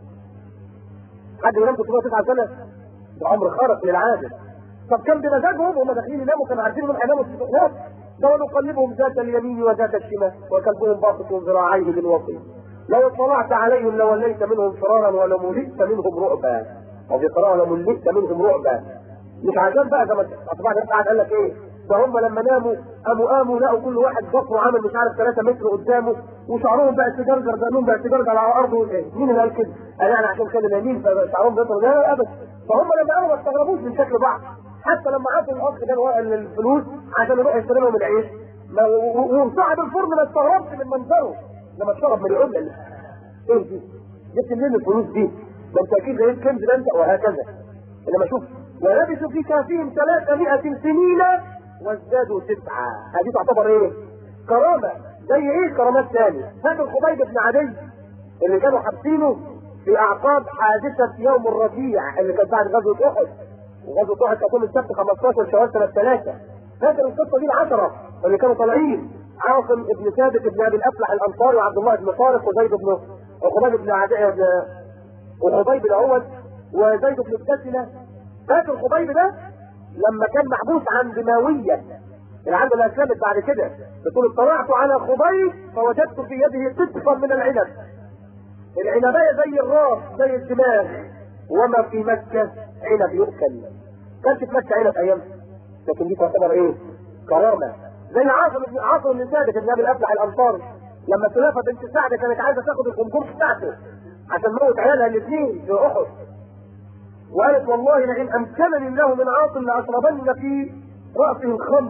حد بينام 309 سنة؟ ده أمر خارق للعادة. طب كان بمزاجهم وهم داخلين يناموا كانوا عارفين انهم هيناموا 6 ده ونقلبهم ذات اليمين وذات الشمال وكلبهم باسط ذراعيه بالوصيد. لو اطلعت عليهم لوليت منهم فرارا ولملئت منهم رعبا. وفي قراءة لملئت منهم رعبا. مش عشان بقى زي ما اصبحت قاعد قال لك ايه؟ ده هم لما ناموا قاموا لقوا كل واحد بطنه عامل مش عارف 3 متر قدامه وشعرهم بقى سجرجر، دقنهم بقى سجرجر على الارض. مين اللي قال كده؟ قال يعني عشان كانوا نايمين فشعرهم بيطلع. لا ابدا. فهم لما قاموا ما استغربوش من شكل بعض. حتى لما عطوا الاخ ده الفلوس عشان يروح يشتري لهم العيش وصاحب الفرن ما استغربش من منظره لما اتشرب من العمله. ايه دي؟ جبت منين الفلوس دي؟ ده انت اكيد زي الكنز ده انت. وهكذا. انما شوف ولبثوا في كهفهم 300 سنين وازدادوا 9. هذه تعتبر ايه؟ كرامه. زي ايه كرامات ثانيه؟ فاكر خبيب بن عدي اللي كانوا حابسينه في اعقاب حادثه يوم الربيع اللي كانت بعد غزوه احد. وغزوه احد كانت يوم السبت 15 شوال سنه 3. فاكر القصه دي ال10 اللي كانوا طالعين؟ عاصم بن ثابت بن ابي الافلح الانصاري وعبد الله بن طارق وزيد بن وخبيب بن عدي وخبيب الاول وزيد بن السلسله. فاكر خبيب ده لما كان محبوس عند ماويه العند اللي اسلمت بعد كده، بتقول اطلعت على خبيب فوجدت في يده قطفا من العنب. العنبايه زي الراس زي الدماغ. وما في مكه عنب يؤكل. كانش في مكه عنب ايام، لكن دي تعتبر ايه؟ كرامه. زي عاصم بن ثابت بن ابي الافلح الانصاري لما سلافه بنت سعد كانت عايزه تاخد الجمجمه بتاعته عشان موت عيالها الاثنين في احد، وقالت والله لئن امكنني الله من عاصم لاشربن في راسه الخمر.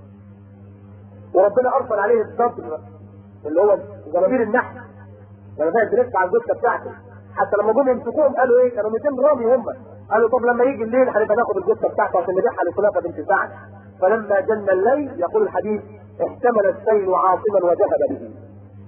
وربنا ارسل عليه الصبر اللي هو جرابير النحل لما كانت تلف على الجثه بتاعته. حتى لما جم يمسكوهم قالوا ايه؟ كانوا 200 رامي هم. قالوا طب لما يجي الليل هنبقى ناخد الجثه بتاعته عشان نبيعها لسلافه بنت سعد. فلما جن الليل يقول الحديث احتمل السيل عاصما وذهب به.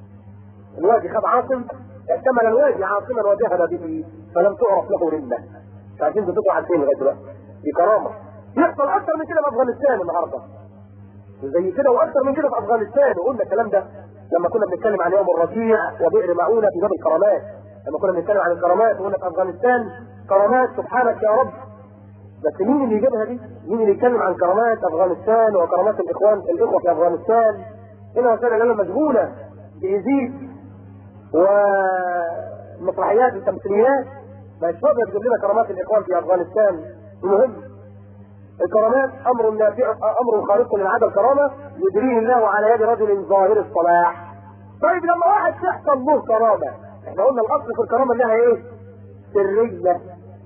الوادي خد عاصم، احتمل الوادي عاصما وجهل به فلم تعرف له رمه. مش عارفين تطلعوا على فين لغايه دلوقتي. دي كرامه. يحصل اكثر من كده في افغانستان النهارده. زي كده واكثر من كده في افغانستان، وقلنا الكلام ده لما كنا بنتكلم عن يوم الربيع وبئر مؤونه في باب الكرامات. لما كنا بنتكلم عن الكرامات وقلنا في افغانستان كرامات سبحانك يا رب. بس مين اللي يجيبها دي؟ مين اللي يتكلم عن كرامات افغانستان وكرامات الاخوه في افغانستان؟ هنا وسائل الاعلام مشغوله بيزيد ومسرحيات وتمثيليات، مش فاضيه تجيب لنا كرامات الاخوان في افغانستان. المهم الكرامات امر نافع، امر خارق للعاده. الكرامه يدريه الله على يد رجل ظاهر الصلاح. طيب لما واحد تحصل له كرامه، احنا قلنا الاصل في الكرامه انها ايه؟ سريه.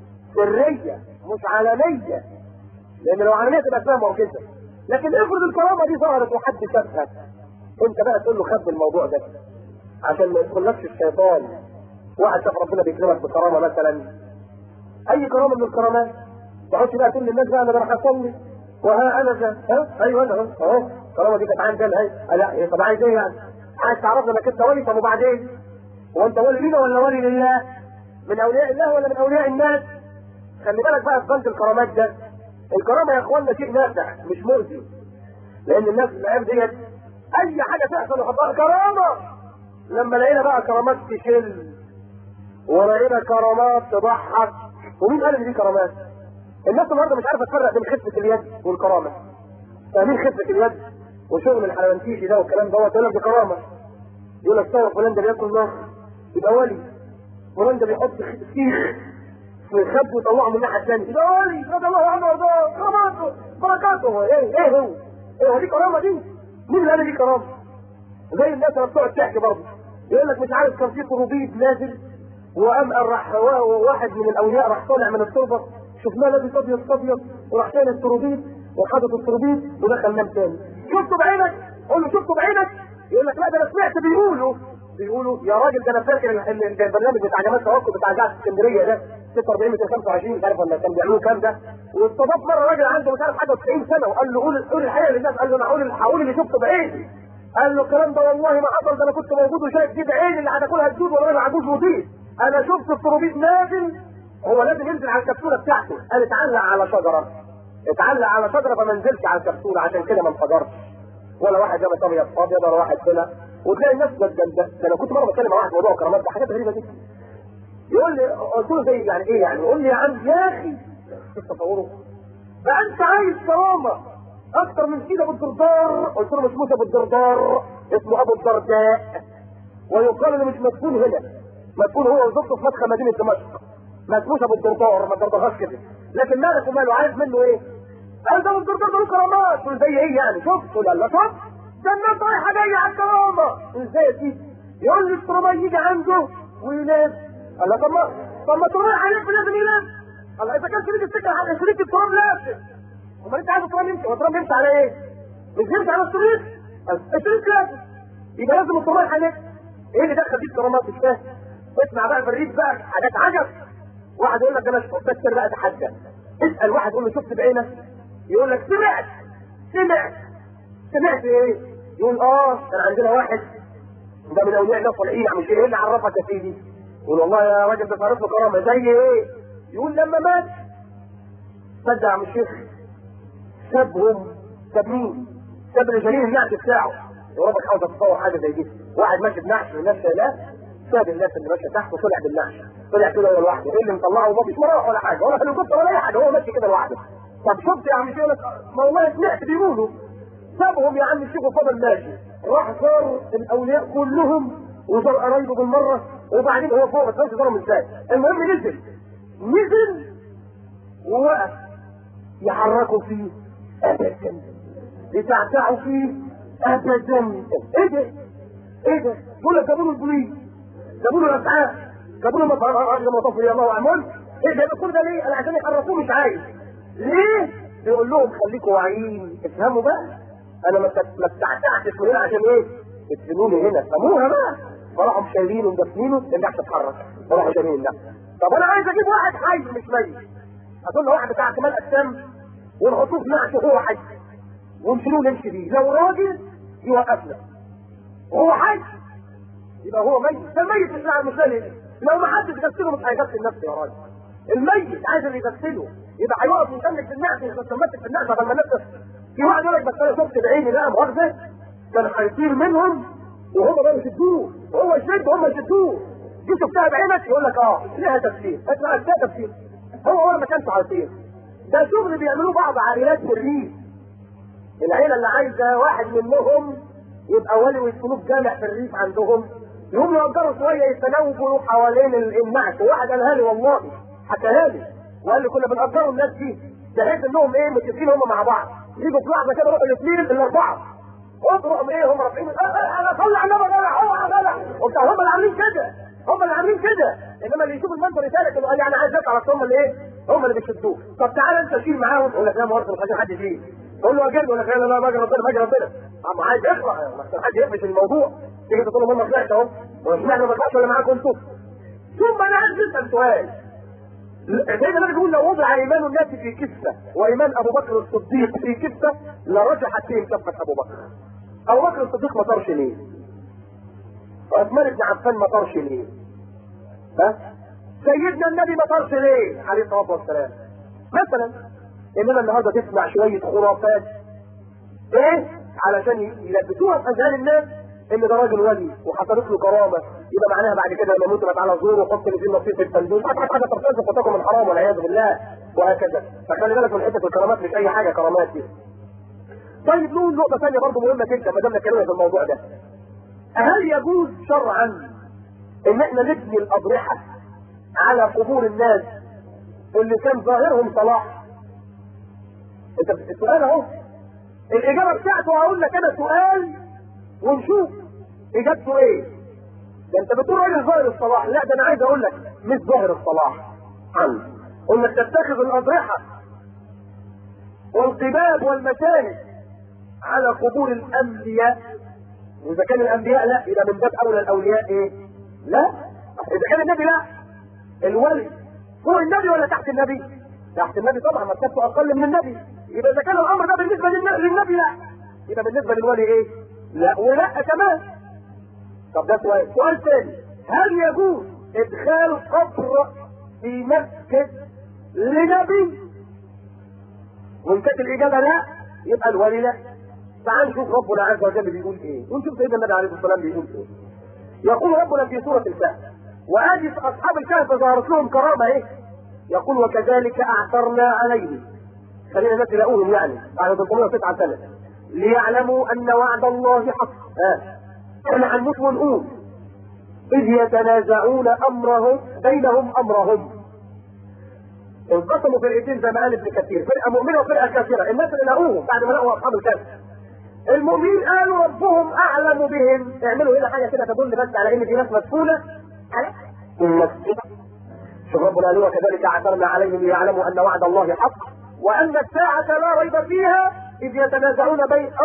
سريه مش علنيه، لان لو علنيه تبقى فاهمه وكده. لكن افرض الكرامه دي ظهرت وحد شافها، انت بقى تقول له خبي الموضوع ده عشان ما يدخلكش الشيطان. واحد شاف ربنا بيكرمك بكرامه مثلا، اي كرامه من الكرامات، ما تقعدش بقى تقول للناس بقى انا راح اصلي وها انا ذا، ايوه انا اهو الكرامه دي كانت عندي انا اهي. لا طب عايز ايه يعني؟ عايز تعرفنا انك انت ولي؟ طب وبعدين؟ هو انت ولي لينا ولا ولي لله؟ من اولياء الله ولا من اولياء الناس؟ خلي بالك بقى في بند الكرامات ده. الكرامه يا اخوانا شيء نافع مش مؤذي، لان الناس في الايام ديت اي حاجه تحصل يحطها كرامه. لما لقينا بقى كرامات تشل ولقينا كرامات تضحك، ومين قال ان دي كرامات؟ الناس النهارده مش عارفه تفرق بين خفه اليد والكرامه. فاهمين خفه اليد وشغل الحلوانتيشي ده والكلام دوت يقول لك دي كرامه. يقول لك صور فلان ده بياكل نار يبقى ولي، فلان ده بيحط سيخ في خد ويطلعه من الناحيه الثانيه يبقى ولي، رضي الله عنه وارضاه، كراماته بركاته. ايه هو دي كرامه دي؟ مين اللي قال دي كرامه؟ زي الناس اللي بتقعد تحكي برضه يقول لك مش عارف كان في طروبيط نازل وقام راح واحد من الاولياء راح طالع من التربه، شفناه لابس ابيض وراح شايل الطروبيط وخدت الطروبيط ودخل نام تاني. شفته بعينك؟ قول له شفته بعينك؟ يقول لك لا ده انا سمعت بيقولوا يا راجل ده انا فاكر البرنامج بتاع جمال توقف بتاع اذاعه اسكندريه ده 46 225 مش عارف ولا كان بيعملوا كام ده، واستضاف مره راجل عنده مش عارف حاجه 90 سنه وقال له قول الحقيقه للناس. قال له انا هقول اللي شفته بعيني. قال له الكلام ده والله ما حصل، ده انا كنت موجود وشايف دي بعيني اللي هتاكلها الدود ولا انا عجوز مضيف. انا شفت الطروبيط نازل، هو لازم ينزل على الكبسوله بتاعته. قال اتعلق على شجره فما نزلش على الكبسوله عشان كده ما انفجرش. ولا واحد جاب ابيض ولا واحد طلع. وتلاقي الناس ده انا كنت مره بتكلم مع واحد موضوع كرامات ده حاجات غريبه جدا. يقول لي قلت له زي يعني ايه يعني؟ يقول لي يا عم يا اخي شوف تصوره بقى انت عايز كرامه اكتر من كده بالدردار. قلت له مش موسى بالدردار، اسمه ابو الدرداء، ويقال انه مش مسكون هنا، مسكون هو وزوجته في مدخل مدينه دمشق. ما اسموش ابو الدردار، ما ترضاهاش كده. لكن مالك وماله؟ عايز منه ايه؟ قال ده ابو الدردار له كرامات. قلت زي ايه يعني؟ شوف قول الله شوف ده الناس رايحه جايه على الكرامه. ازاي يا سيدي؟ يقول لي الترابي يجي عنده وينام. قال له طب ما تروح عليك لازم ينام. قال اذا كان شريك السكه على شريك التراب لازم. امال انت عايز التراب يمشي؟ والتراب يمشي على ايه؟ مش يمشي على الشريك؟ الشريك لازم يبقى لازم التراب عليك. ايه اللي دخل فيه الكرامات؟ مش فاهم. اسمع بقى في الريف بقى حاجات عجب. واحد يقول لك ده انا بس بقى اتحدى. اسال واحد قول له شفت بعينك؟ يقول لك سمعت ايه؟ يقول كان عندنا واحد ده من اولياء الله صالحين. مش ايه اللي عرفك يا سيدي؟ يقول والله يا راجل ده صارت له كرامه. زي ايه؟ يقول لما مات صدق يا عم الشيخ ساب مين؟ ساب رجالين النعش بتاعه. يا ربك عاوز اتصور حاجه زي دي. واحد ماشي بنعش والناس شايلاه، ساب الناس اللي ماشيه تحت وطلع بالنعش. طلع كده هو لوحده. ايه اللي مطلعه؟ ومفيش مراوح ولا حاجه ولا هليكوبتر ولا اي حاجه، هو ماشي كده لوحده. طب شفت يا عم الشيخ؟ ما والله سمعت بيقولوا سابهم يا عم الشيخ وفضل ماشي. راح زار الاولياء كلهم وزار قرايبه بالمره، وبعدين هو فوق بس مش زارهم ازاي. المهم نزل ووقف يحركوا فيه ابدا، يتعتعوا فيه ابدا. ايه ده؟ دول جابوا له البوليس، جابوا له الاسعاف، جابوا له مطاف يا الله اعمل. ايه ده كل ده ليه؟ انا عشان يحركوه مش عايز. ليه؟ بيقول لهم خليكوا واعيين افهموا بقى. انا ما استعتعتش من هنا عشان ايه؟ تدفنوني هنا. سموها بقى. فراحوا شايلينه ومدفنينه اللي عشان تتحرك. فراحوا شايلين. لا طب انا عايز اجيب واحد حي مش ميت. اظن واحد بتاع كمال اجسام ونحطوه في نعش وهو حي ونشيلوه نمشي بيه. لو راجل يوقفنا وهو حي يبقى هو ميت. ده الميت مش لاقي. لو ما حدش غسله مش هيغسل نفسه يا راجل. الميت عايز اللي يغسله، يبقى هيقف يسلك في النعش، مش ماسك في النعش عشان ما الناس. في واحد يقول لك بس انا شفت بعيني بقى مؤاخذه كان هيطير منهم وهم بقوا يشدوه، وهو يشد وهم يشدوه. دي شفتها بعينك؟ يقول لك ليها تفسير، اسمع لها تفسير. هو ما كانش عارفين. ده شغل بيعملوه بعض عائلات في الريف. العيله اللي عايزه واحد منهم يبقى ولي ويسكنوه في جامع في الريف عندهم، يقوموا يقدروا شويه يتناوبوا حوالين النعش. واحد قالها لي والله، حكاها لي وقال لي كنا بنقدروا الناس دي بحيث انهم متفقين هم مع بعض، يجوا في لحظه كده يروحوا الاثنين الاربعه اضرب هم رافعين انا صلي على النبي جدع وبتاع. هم اللي عاملين كده، هم اللي عاملين كده. انما اللي يشوف المنظر يسالك انه قال يعني عايز يطلع على هم اللي هم اللي بيشدوه. طب تعالى انت شيل معاهم، يقول لك لا مؤاخذه مش عايزين حد يشيل. تقول له اجل، يقول لك لا باجي ربنا اما عايز يقرا عشان حد يقفش الموضوع. تيجي تقول لهم هم طلعت اهو، واشمعنى ما طلعش ولا معاكم انتوا؟ ثم انا عايز اسال سؤال. زي ما بيقول لو وضع ايمان الناس في كفه وايمان ابو بكر الصديق في كفه لرجحت فيهم كفه ابو بكر. ابو بكر الصديق ما طارش ليه؟ وعثمان بن عفان ما طارش ليه؟ ها؟ سيدنا النبي ما طارش ليه؟ عليه الصلاه والسلام. مثلا اننا النهارده تسمع شويه خرافات علشان يلبسوها في اذهان الناس ان ده راجل ولي وحصلت له كرامه، يبقى معناها بعد كده لما يموت على زوره وحط له فيه نصيب في التندوس حاجه ترتزق وتاكل من حرام والعياذ بالله وهكذا. فخلي بالك من حته الكرامات، مش اي حاجه كرامات دي. طيب نقول نقطه ثانيه برضه مهمه جدا ما دام اتكلمنا في الموضوع ده. هل يجوز شرعا ان احنا نبني الاضرحه على قبور الناس اللي كان ظاهرهم صلاح؟ انت السؤال اهو، الاجابه بتاعته هقول لك انا سؤال ونشوف اجابته ايه. ده انت بتقول راجل ظاهر الصلاح، لا ده انا عايز اقول لك مش ظاهر الصلاح عنه. انك تتخذ الاضرحه والقباب والمساجد على قبور الانبياء، واذا كان الانبياء لا يبقى من باب اولى الاولياء لا. اذا كان النبي لا، الولي فوق النبي ولا تحت النبي؟ تحت النبي طبعا، ما كانت اقل من النبي. يبقى اذا كان الامر ده بالنسبه للنبي لا، يبقى بالنسبه للولي لا ولا كمان. طب ده سؤال ثاني، هل يجوز ادخال قبر في مسجد لنبي؟ وان كانت الاجابه لا يبقى الولي لا. تعال نشوف ربنا عز وجل بيقول ايه، ونشوف سيدنا النبي عليه الصلاه والسلام بيقول ايه. يقول ربنا في سوره الكهف، وادي اصحاب الكهف ظهرت لهم كرامه يقول وكذلك اعثرنا عليهم، خلينا الناس يلاقوهم يعني بعد 309 سنه، ليعلموا ان وعد الله حق. احنا هنموت ونقول اذ يتنازعون امرهم بينهم امرهم. انقسموا فرقتين زي ما قال ابن كثير، فرقه مؤمنه وفرقه كافره. الناس اللي لقوهم بعد ما لقوا اصحاب الكهف، المؤمنين قالوا ربهم اعلم بهم. اعملوا هنا حاجه كده تدل بس على ان في ناس مسؤوله على المسؤولة. شوف ربنا قال وكذلك اعثرنا عليهم ليعلموا ان وعد الله حق وان الساعه لا ريب فيها اذ يتنازعون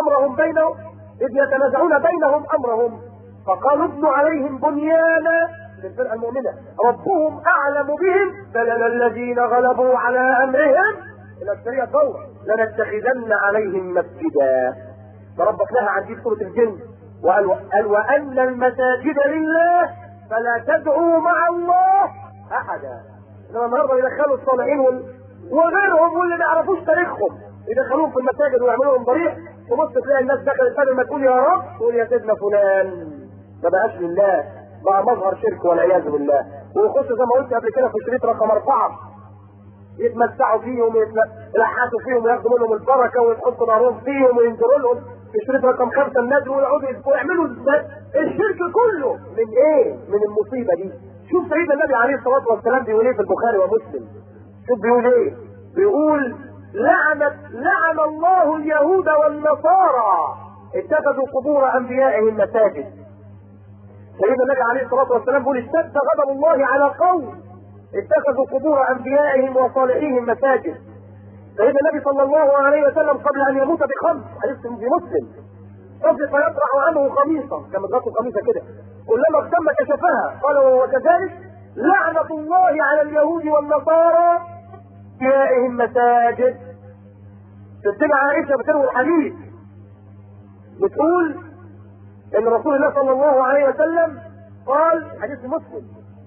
بينهم امرهم فقالوا ابنوا عليهم بنيانا للفرقه المؤمنه ربهم اعلم بهم فلنا الذين غلبوا على امرهم الى السريه الدور لنتخذن عليهم مسجدا. فربك لها عن سوره الجن وقال وان المساجد لله فلا تدعوا مع الله احدا. انما النهارده يدخلوا الصالحين وغيرهم واللي ما يعرفوش تاريخهم يدخلوهم في المساجد ويعملوا لهم ضريح، تبص تلاقي الناس دخلت بدل ما تقول يا رب تقول يا سيدنا فلان، ما بقاش لله، بقى مظهر شرك والعياذ بالله. ويخشوا زي ما قلت قبل كده في شريط رقم 4 يتمتعوا فيهم يلحسوا فيهم وياخدوا منهم البركه ويحطوا نارهم فيهم وينزلوا لهم في شريط رقم 5 النادي ويقعدوا يعملوا الشرك كله من المصيبه دي. شوف سيدنا النبي عليه الصلاه والسلام بيقول ايه في البخاري ومسلم. شوف بيقول ايه؟ بيقول لعن الله اليهود والنصارى اتخذوا قبور انبيائهم مساجد. سيدنا النبي عليه الصلاه والسلام بيقول اشتد غضب الله على قوم اتخذوا قبور انبيائهم وصالحيهم مساجد. سيدنا النبي صلى الله عليه وسلم قبل ان يموت ب5 حديث في مسلم رفق يطرح عنه خميصه، كما تغطوا خميصه كده كلما اغتم كشفها. قال وكذلك لعنه الله على اليهود والنصارى انبيائهم مساجد. ستنا عائشه بتروي الحديث بتقول ان رسول الله صلى الله عليه وسلم قال حديث مسلم: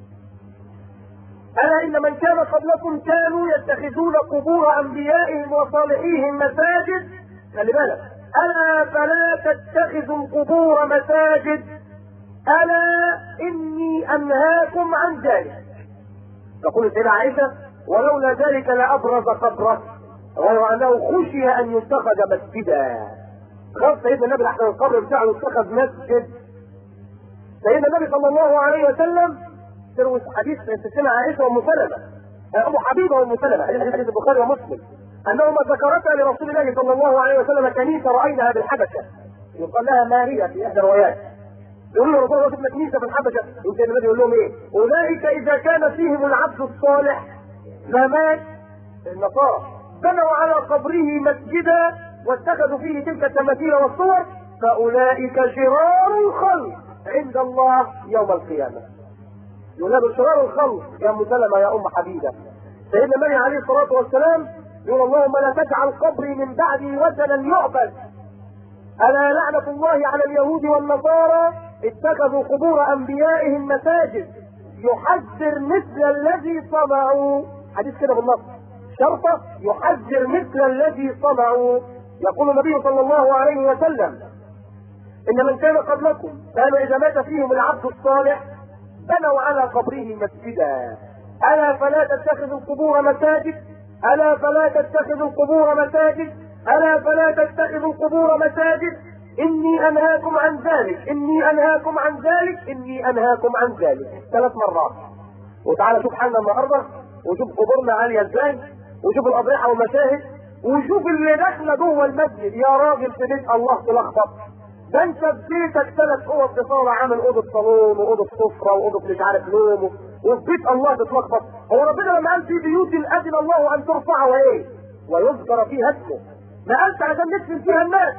ألا إن من كان قبلكم كانوا يتخذون قبور أنبيائهم وصالحيهم مساجد. خلي بالك، ألا فلا تتخذوا القبور مساجد، ألا إني أنهاكم عن ذلك. تقول السيدة عائشة: ولولا ذلك لأبرز قبره، غير أنه خشي أن يتخذ مسجدا. خاص سيدنا النبي لحسن القبر بتاعه يتخذ مسجد. سيدنا النبي صلى الله عليه وسلم تروي حديث ستنا عائشة وأم سلمة، أبو حبيبة وأم سلمة، حديث البخاري ومسلم، أنهما ذكرتا لرسول الله صلى الله عليه وسلم كنيسة رأيناها بالحبشة، يقال لها ماريا في إحدى الروايات. يقول له رسول الله: شفنا كنيسة في الحبشة. يمكن النبي يقول لهم إيه؟ أولئك إذا كان فيهم العبد الصالح فمات، النصارى بنوا على قبره مسجدا واتخذوا فيه تلك التماثيل والصور، فأولئك شرار الخلق عند الله يوم القيامة. يقول شرار الخلق يا ام سلمة يا ام حبيبة. سيدنا النبي عليه الصلاة والسلام يقول: اللهم لا تجعل قبري من بعدي وثنا يعبد. ألا لعنة الله على اليهود والنصارى اتخذوا قبور أنبيائهم مساجد، يحذر مثل الذي صنعوا. حديث كده بالنص، شرطة: يحذر مثل الذي صنعوا. يقول النبي صلى الله عليه وسلم: إن من كان قبلكم كان إذا مات فيهم العبد الصالح بنوا على قبره مسجدا، ألا فلا تتخذوا القبور مساجد، ألا فلا تتخذوا القبور مساجد، ألا فلا تتخذوا القبور مساجد، إني أنهاكم عن ذلك، إني أنهاكم عن ذلك، إني أنهاكم عن ذلك 3 مرات. وتعالى شوف حالنا النهارده، وشوف قبورنا عالية ازاي، وشوف الأضرحة والمشاهد، وشوف اللي داخله جوه المسجد. يا راجل في بيت الله تلخبط، ده انت في بيتك 3 اوض بصالة، عامل اوضة صالون واوضة سفرة واوضة مش عارف نوم، وفي بيت الله تتلخبط. هو ربنا لما قال في بيوت اذن الله ان ترفع وايه؟ ويذكر فيها اسمه، ما قالش عشان ندفن فيها الناس.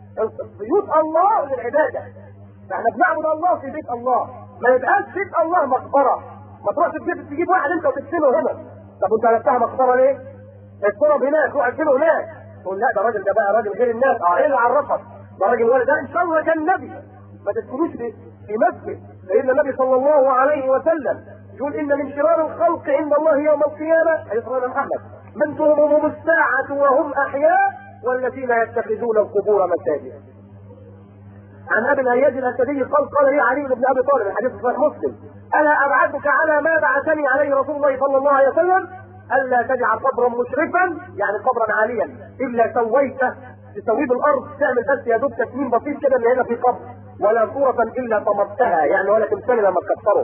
بيوت الله للعبادة، احنا بنعبد الله في بيت الله، ما يبقاش بيت الله مقبرة. ما تروحش تجيب واحد انت وتدفنه هنا. طب وانت عرفتها مقبرة ليه؟ التراب هناك، روح ادفنه هناك. تقول لا ده راجل، ده بقى راجل غير الناس. ايه اللي عرفك؟ ده راجل ولد، ده ان شاء الله كان نبي. ما تدخلوش في مسجد. لان النبي صلى الله عليه وسلم يقول: ان من شرار الخلق عند الله يوم القيامه، حديث رواه احمد: من تهمهم الساعه وهم احياء والذين يتخذون القبور مساجد. عن ابي الاياد الاسدي قال لي علي بن ابي طالب، الحديث صحيح مسلم: الا ابعثك على ما بعثني عليه رسول الله صلى الله عليه وسلم، الا تجعل قبرا مشرفا، يعني قبرا عاليا، الا سويته، تسويه بالارض، تعمل بس يا دوب تسمين بسيط كده اللي هنا في قبر، ولا صورة الا طمستها، يعني ولا تمثال لما تكسره.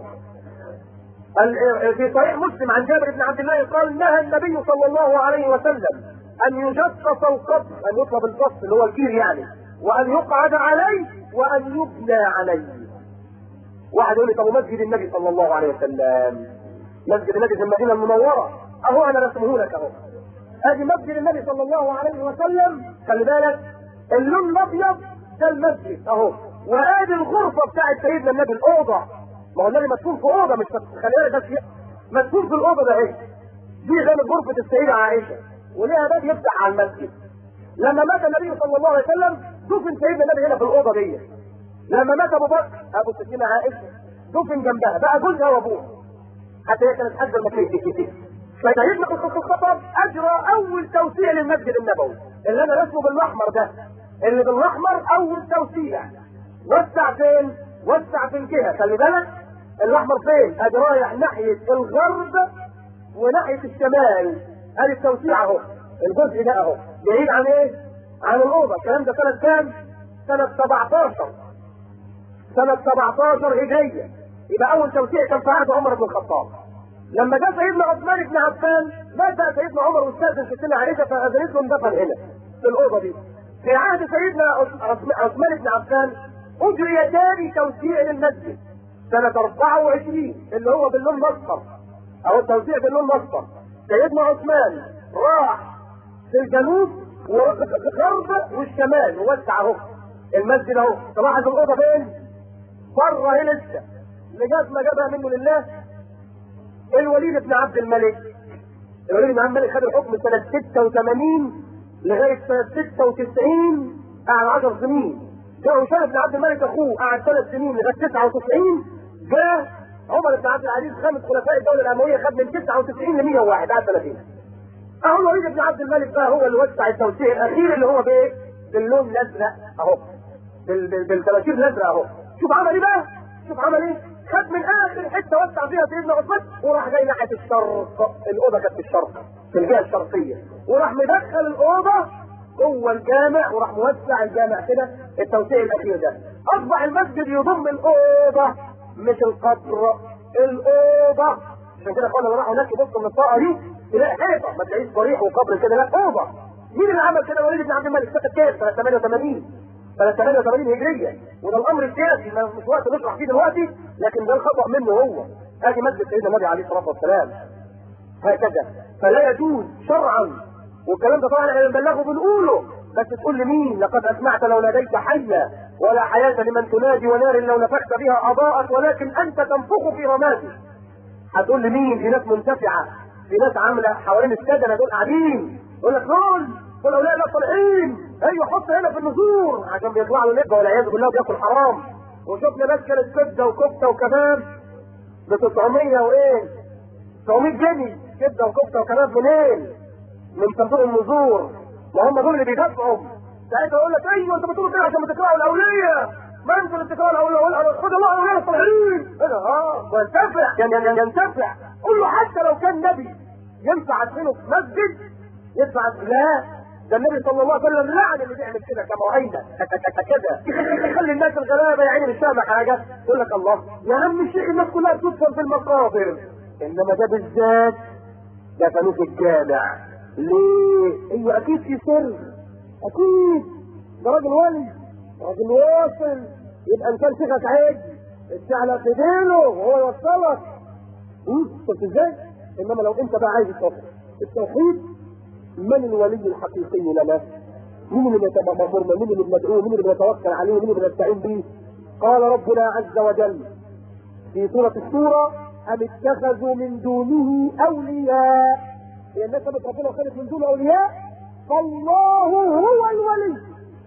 في صحيح مسلم عن جابر بن عبد الله قال: نهى النبي صلى الله عليه وسلم ان يجصص القبر، ان يطلب القص اللي هو الكير يعني، وان يقعد عليه، وان يبنى عليه. واحد يقول لي: طب مسجد النبي صلى الله عليه وسلم، مسجد النبي في المدينة المنورة اهو، انا رسمه لك اهو. ادي مسجد النبي صلى الله عليه وسلم، خلي بالك اللون الابيض ده المسجد اهو، وادي الغرفه بتاعت سيدنا النبي، الاوضه. ما هو النبي مسكون في اوضه، مش خلي بالك بس مسكون في الاوضه ده اهي. دي غير غرفه السيده عائشه، وليها باب يفتح على المسجد. لما مات النبي صلى الله عليه وسلم دفن سيدنا النبي هنا في الاوضه دي. لما مات ابو بكر ابو السيدة عائشه دفن جنبها، بقى جوزها وابوها، حتى هي كانت حاجه المكان. فسيدنا الخطاب اجرى اول توسيع للمسجد النبوي، اللي انا رسمه بالاحمر ده، اللي بالاحمر اول توسيع. وسع فين؟ وسع في الجهه، خلي بالك الاحمر فين؟ ادي رايح ناحيه الغرب وناحيه الشمال. ادي التوسيع اهو، الجزء ده اهو، بعيد عن ايه؟ عن الاوضه. الكلام ده سنه كام؟ سنه 17، سنه 17 هجريه. يبقى اول توسيع كان في عهد عمر بن الخطاب. لما جاء سيدنا عثمان بن عفان، بدأ سيدنا عمر واستاذن ستنا عائشه فاذنت له اندفن هنا في الاوضه دي. في عهد سيدنا عثمان بن عفان اجري تاني توسيع للمسجد سنه 24 اللي هو باللون الاصفر، او التوسيع باللون الاصفر. سيدنا عثمان راح في الجنوب والغرب والشمال ووسع اهو المسجد اهو. تلاحظ الاوضه فين؟ بره هي لسه، لغايه ما جابها منه لله الوليد بن عبد الملك. الوليد بن عبد الملك خد الحكم سنة 86 لغاية سنة 96، قعد 10 سنين. جاء هشام بن عبد الملك اخوه قعد 3 سنين لغاية 99. جاء عمر بن عبد العزيز خامس خلفاء الدوله الامويه، خد من 99 ل 101 قعد 30. اهو الوليد بن عبد الملك بقى هو اللي وسع التوسيع الاخير اللي هو بايه؟ باللون الازرق اهو، بالتباشير الازرق اهو. شوف عمل ايه بقى؟ شوف عمل ايه؟ خد من اخر حته وسع فيها سيدنا عثمان وراح جاي ناحيه الشرق، الاوضه كانت في الشرق في الجهه الشرقيه، وراح مدخل الاوضه جوه الجامع وراح موسع الجامع كده التوسيع الاخير ده. اصبح المسجد يضم الاوضه مش القبر، الاوضه. عشان كده اخوانا اللي راحوا هناك يبصوا من الطاقه دي تلاقي حيطه ما تلاقيش صريح وقبر كده، لا اوضه. مين اللي عمل كده؟ الوليد بن عبد الملك. سنه كام؟ سنه 88 هجريه، وده الامر السياسي مش وقت نشرح فيه دلوقتي، لكن ده الخطا منه هو. ادي مسجد سيدنا النبي عليه الصلاه والسلام هكذا. فلا يجوز شرعا، والكلام ده طبعا احنا بنبلغه بنقوله، بس تقول لمين؟ لقد اسمعت لو ناديت حيا ولا حياه لمن تنادي، ونار لو نفخت بها اضاءت ولكن انت تنفخ في رمادي. هتقول لمين؟ في ناس منتفعه، في ناس عامله حوالين السجنه دول قاعدين يقول لك دول اولياء الله الصالحين، ايوه حط هنا في النذور عشان بيطلع له نبه والعياذ بالله وبياكل حرام. وشفنا ناس كانت كبده وكفته وكباب ب 900 وايه؟ 900 جنيه كبده وكفته وكباب منين؟ من صندوق النذور. وهم دول اللي بيدفعوا. ساعتها يقول لك ايوه انت بتقول كده عشان بتكرهوا الاولياء، ما انتوا اللي بتكرهوا الاولياء، خد الله اولياء الصالحين. ايه ده؟ ينتفع ينتفع. قول له حتى لو كان نبي ينفع ادخله في مسجد يدفع؟ لا، ده النبي صلى الله عليه وسلم لعن اللي بيعمل كده كمعينه كده يخلي الناس الغلابه يا عيني مش فاهمه حاجه. يقول لك الله يا عم الشيخ الناس كلها بتدفن في المقابر، انما ده بالذات دفنوه في الجامع. ليه؟ ايوه اكيد في سر، اكيد ده راجل ولي، راجل واصل، يبقى ان كان شيخك عيب الشعلة في دينه وهو يوصلك. شفت ازاي؟ انما لو انت بقى عايز التوحيد، من الولي الحقيقي لنا؟ مين اللي بنتمرنا؟ مين اللي بندعوه؟ مين اللي بنتوكل عليه؟ مين اللي بنستعين به؟ قال ربنا عز وجل في سورة الشورى: أم اتخذوا من دونه أولياء. هي الناس سابت ربنا وخدت من دونه أولياء؟ فالله هو الولي،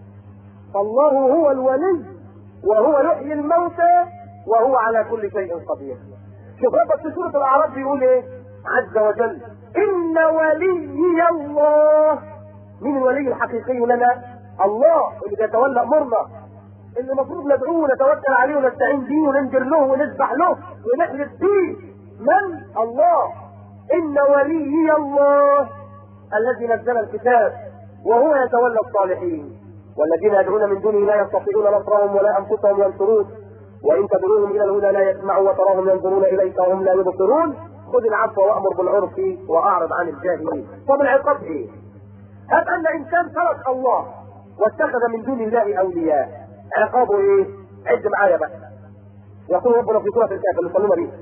فالله هو الولي وهو يحيي الموتى وهو على كل شيء قدير. شوف ربك في سورة الأعراف بيقول إيه عز وجل: إن ولي الله. مين الولي الحقيقي لنا؟ الله اللي بيتولى أمرنا، اللي المفروض ندعوه ونتوكل عليه ونستعين به وننذر له ونذبح له ونحلف به. من؟ الله. إن ولي الله الذي نزل الكتاب وهو يتولى الصالحين، والذين يدعون من دونه لا يستطيعون نصرهم ولا أنفسهم ينصرون، وإن تدعوهم إلى الهدى لا يسمعوا وتراهم ينظرون إليك وهم لا يبصرون. خذ العفو وأمر بالعرف وأعرض عن الجاهلين. طب العقاب إيه؟ هب أن إنسان ترك الله واتخذ من دون الله أولياء، عقابه إيه؟ عد معايا بقى. يقول ربنا في سورة الكهف اللي صلونا بيه: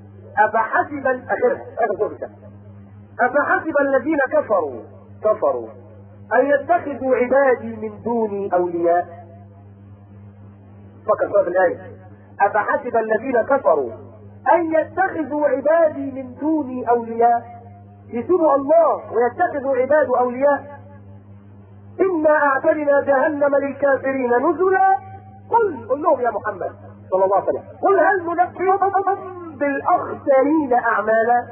أفحسب أفحسب الذين كفروا أن يتخذوا عبادي من دوني أولياء. فكر في الآية: أفحسب الذين كفروا أن يتخذوا عبادي من دوني أولياء، يسيبوا الله ويتخذوا عباده أولياء. إنا أعتدنا جهنم للكافرين نزلا. قل لهم يا محمد صلى الله عليه وسلم: قل هل ننبئكم بالأخسرين أعمالا؟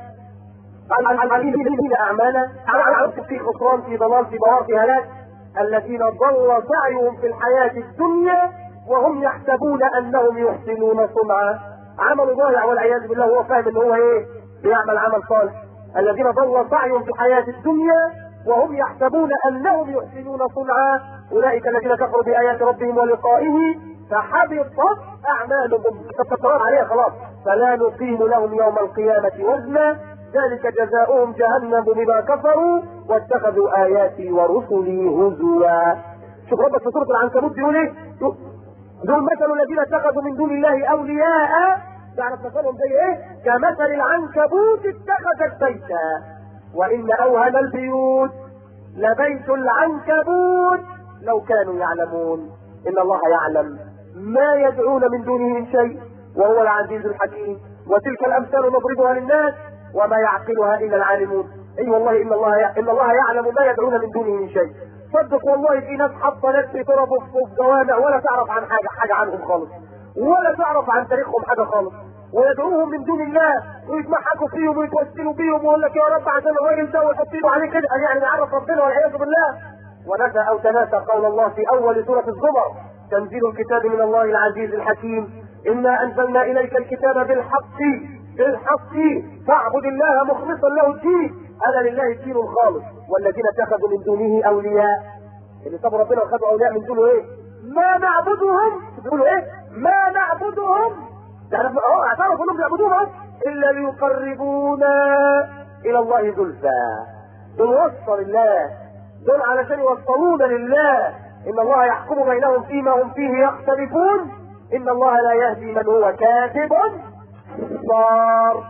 أعمالا في خسران، في ضلال، في بوار، في هلاك. الذين ضل سعيهم في الحياة الدنيا وهم يحسبون أنهم يحسنون صنعا. عمل ضايع والعياذ بالله، هو فاهم ان هو ايه؟ بيعمل عمل صالح. الذين ضل سعيهم في الحياة الدنيا وهم يحسبون انهم يحسنون صنعا اولئك الذين كفروا بآيات ربهم ولقائه فحبطت اعمالهم. تفكرون عليها خلاص. فلا نقيم لهم يوم القيامة وزنا ذلك جزاؤهم جهنم بما كفروا واتخذوا آياتي ورسلي هزوا. شوف ربك في سورة العنكبوت بيقول ايه؟ دول مثل الذين اتخذوا من دون الله اولياء، يعني مثلهم زي ايه؟ كمثل العنكبوت اتخذت بيتا وان اوهن البيوت لبيت العنكبوت لو كانوا يعلمون. ان الله يعلم ما يدعون من دونه من شيء وهو العزيز الحكيم. وتلك الامثال نضربها للناس وما يعقلها الا العالمون. اي والله ان الله يعلم ما يدعون من دونه من شيء. صدق والله في ناس حاطه ناس في طرف وفي جوامع ولا تعرف عن حاجه عنهم خالص، ولا تعرف عن تاريخهم حاجه خالص، ويدعوهم من دون الله ويتمحكوا فيهم ويتوسلوا بيهم ويقول لك يا رب عشان الراجل ده ويحط ايده عليه كده، يعني نعرف ربنا والعياذ بالله. ونسى او تناسى قول الله في اول سوره الزمر: تنزيل الكتاب من الله العزيز الحكيم، انا انزلنا اليك الكتاب بالحق فاعبد الله مخلصا له الدين، الا لله الدين الخالص، والذين اتخذوا من دونه اولياء، اللي سابوا ربنا وخدوا اولياء من دونه ايه؟ ما نعبدهم، بيقولوا ايه؟ ما نعبدهم، يعني اعترفوا انهم بيعبدوهم الا ليقربونا الى الله زلفى. دول وصل الله، دول علشان يوصلونا لله. ان الله يحكم بينهم فيما هم فيه يختلفون، ان الله لا يهدي من هو كاذب كفار.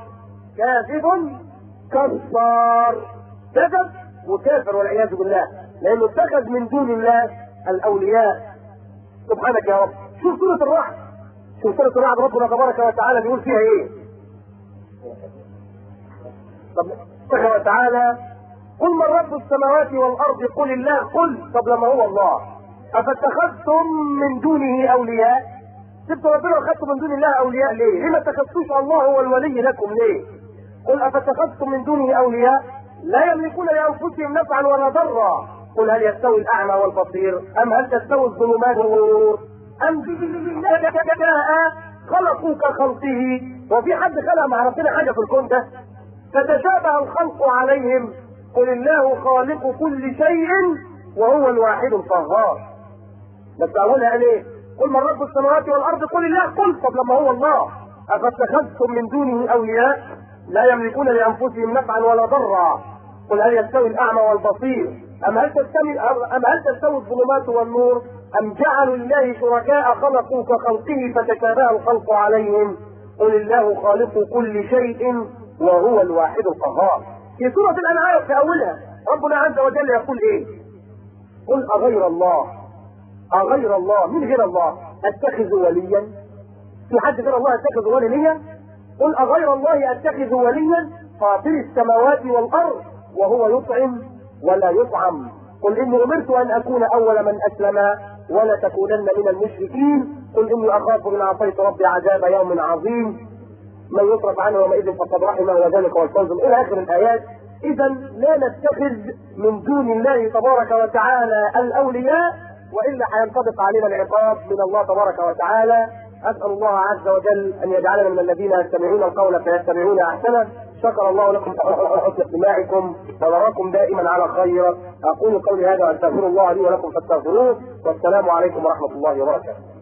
كذب وكافر والعياذ بالله، لانه اتخذ من دون الله الاولياء. سبحانك يا رب. شوف سورة الرعد، ربنا تبارك وتعالى بيقول فيها ايه؟ طب سبحانه وتعالى: قل من رب السماوات والارض قل الله. قل، طب لما هو الله افاتخذتم من دونه اولياء؟ سبتوا ربنا وخدتم من دون الله اولياء ليه؟ لما اتخذتوش الله هو الولي لكم ليه؟ قل افاتخذتم من دونه اولياء لا يملكون لانفسهم نفعا ولا ضرا. قل هل يستوي الاعمى والبصير ام هل تستوي الظلمات والنور ام خلقوا كخلقه؟ وفي حد خلق مع ربنا حاجه في الكون ده؟ فتشابه الخلق عليهم. قل الله خالق كل شيء وهو الواحد القهار. بس اقولها ليه؟ قل من رب السماوات والارض قل الله. قل، طب لما هو الله افاتخذتم من دونه اولياء لا يملكون لانفسهم نفعا ولا ضرا. قل هل يستوي الاعمى والبصير ام هل تستوي الظلمات والنور ام جعلوا لله شركاء خلقوا كخلقه فتشابه الخلق عليهم. قل الله خالق كل شيء وهو الواحد القهار. في سورة الأنعام في أولها ربنا عز وجل يقول إيه؟ قل أغير الله من غير الله أتخذ وليا؟ في حد غير الله أتخذ وليا؟ قل أغير الله أتخذ وليا فاطر السماوات والأرض وهو يطعم ولا يطعم. قل إني أمرت أن أكون أول من أسلم ولا تكونن من المشركين. قل إني أخاف إن عصيت ربي عذاب يوم عظيم. من يصرف عنه يومئذ فقد رحمه وذلك هو الفوز، الى اخر الايات. اذا لا نتخذ من دون الله تبارك وتعالى الاولياء، والا حينطبق علينا العقاب من الله تبارك وتعالى. اسال الله عز وجل ان يجعلنا من الذين يستمعون القول فيتبعون احسنه. شكر الله لكم حسن استماعكم ونراكم دائما على خير. اقول قولي هذا واستغفر الله لي ولكم فاستغفروه، والسلام عليكم ورحمه الله وبركاته.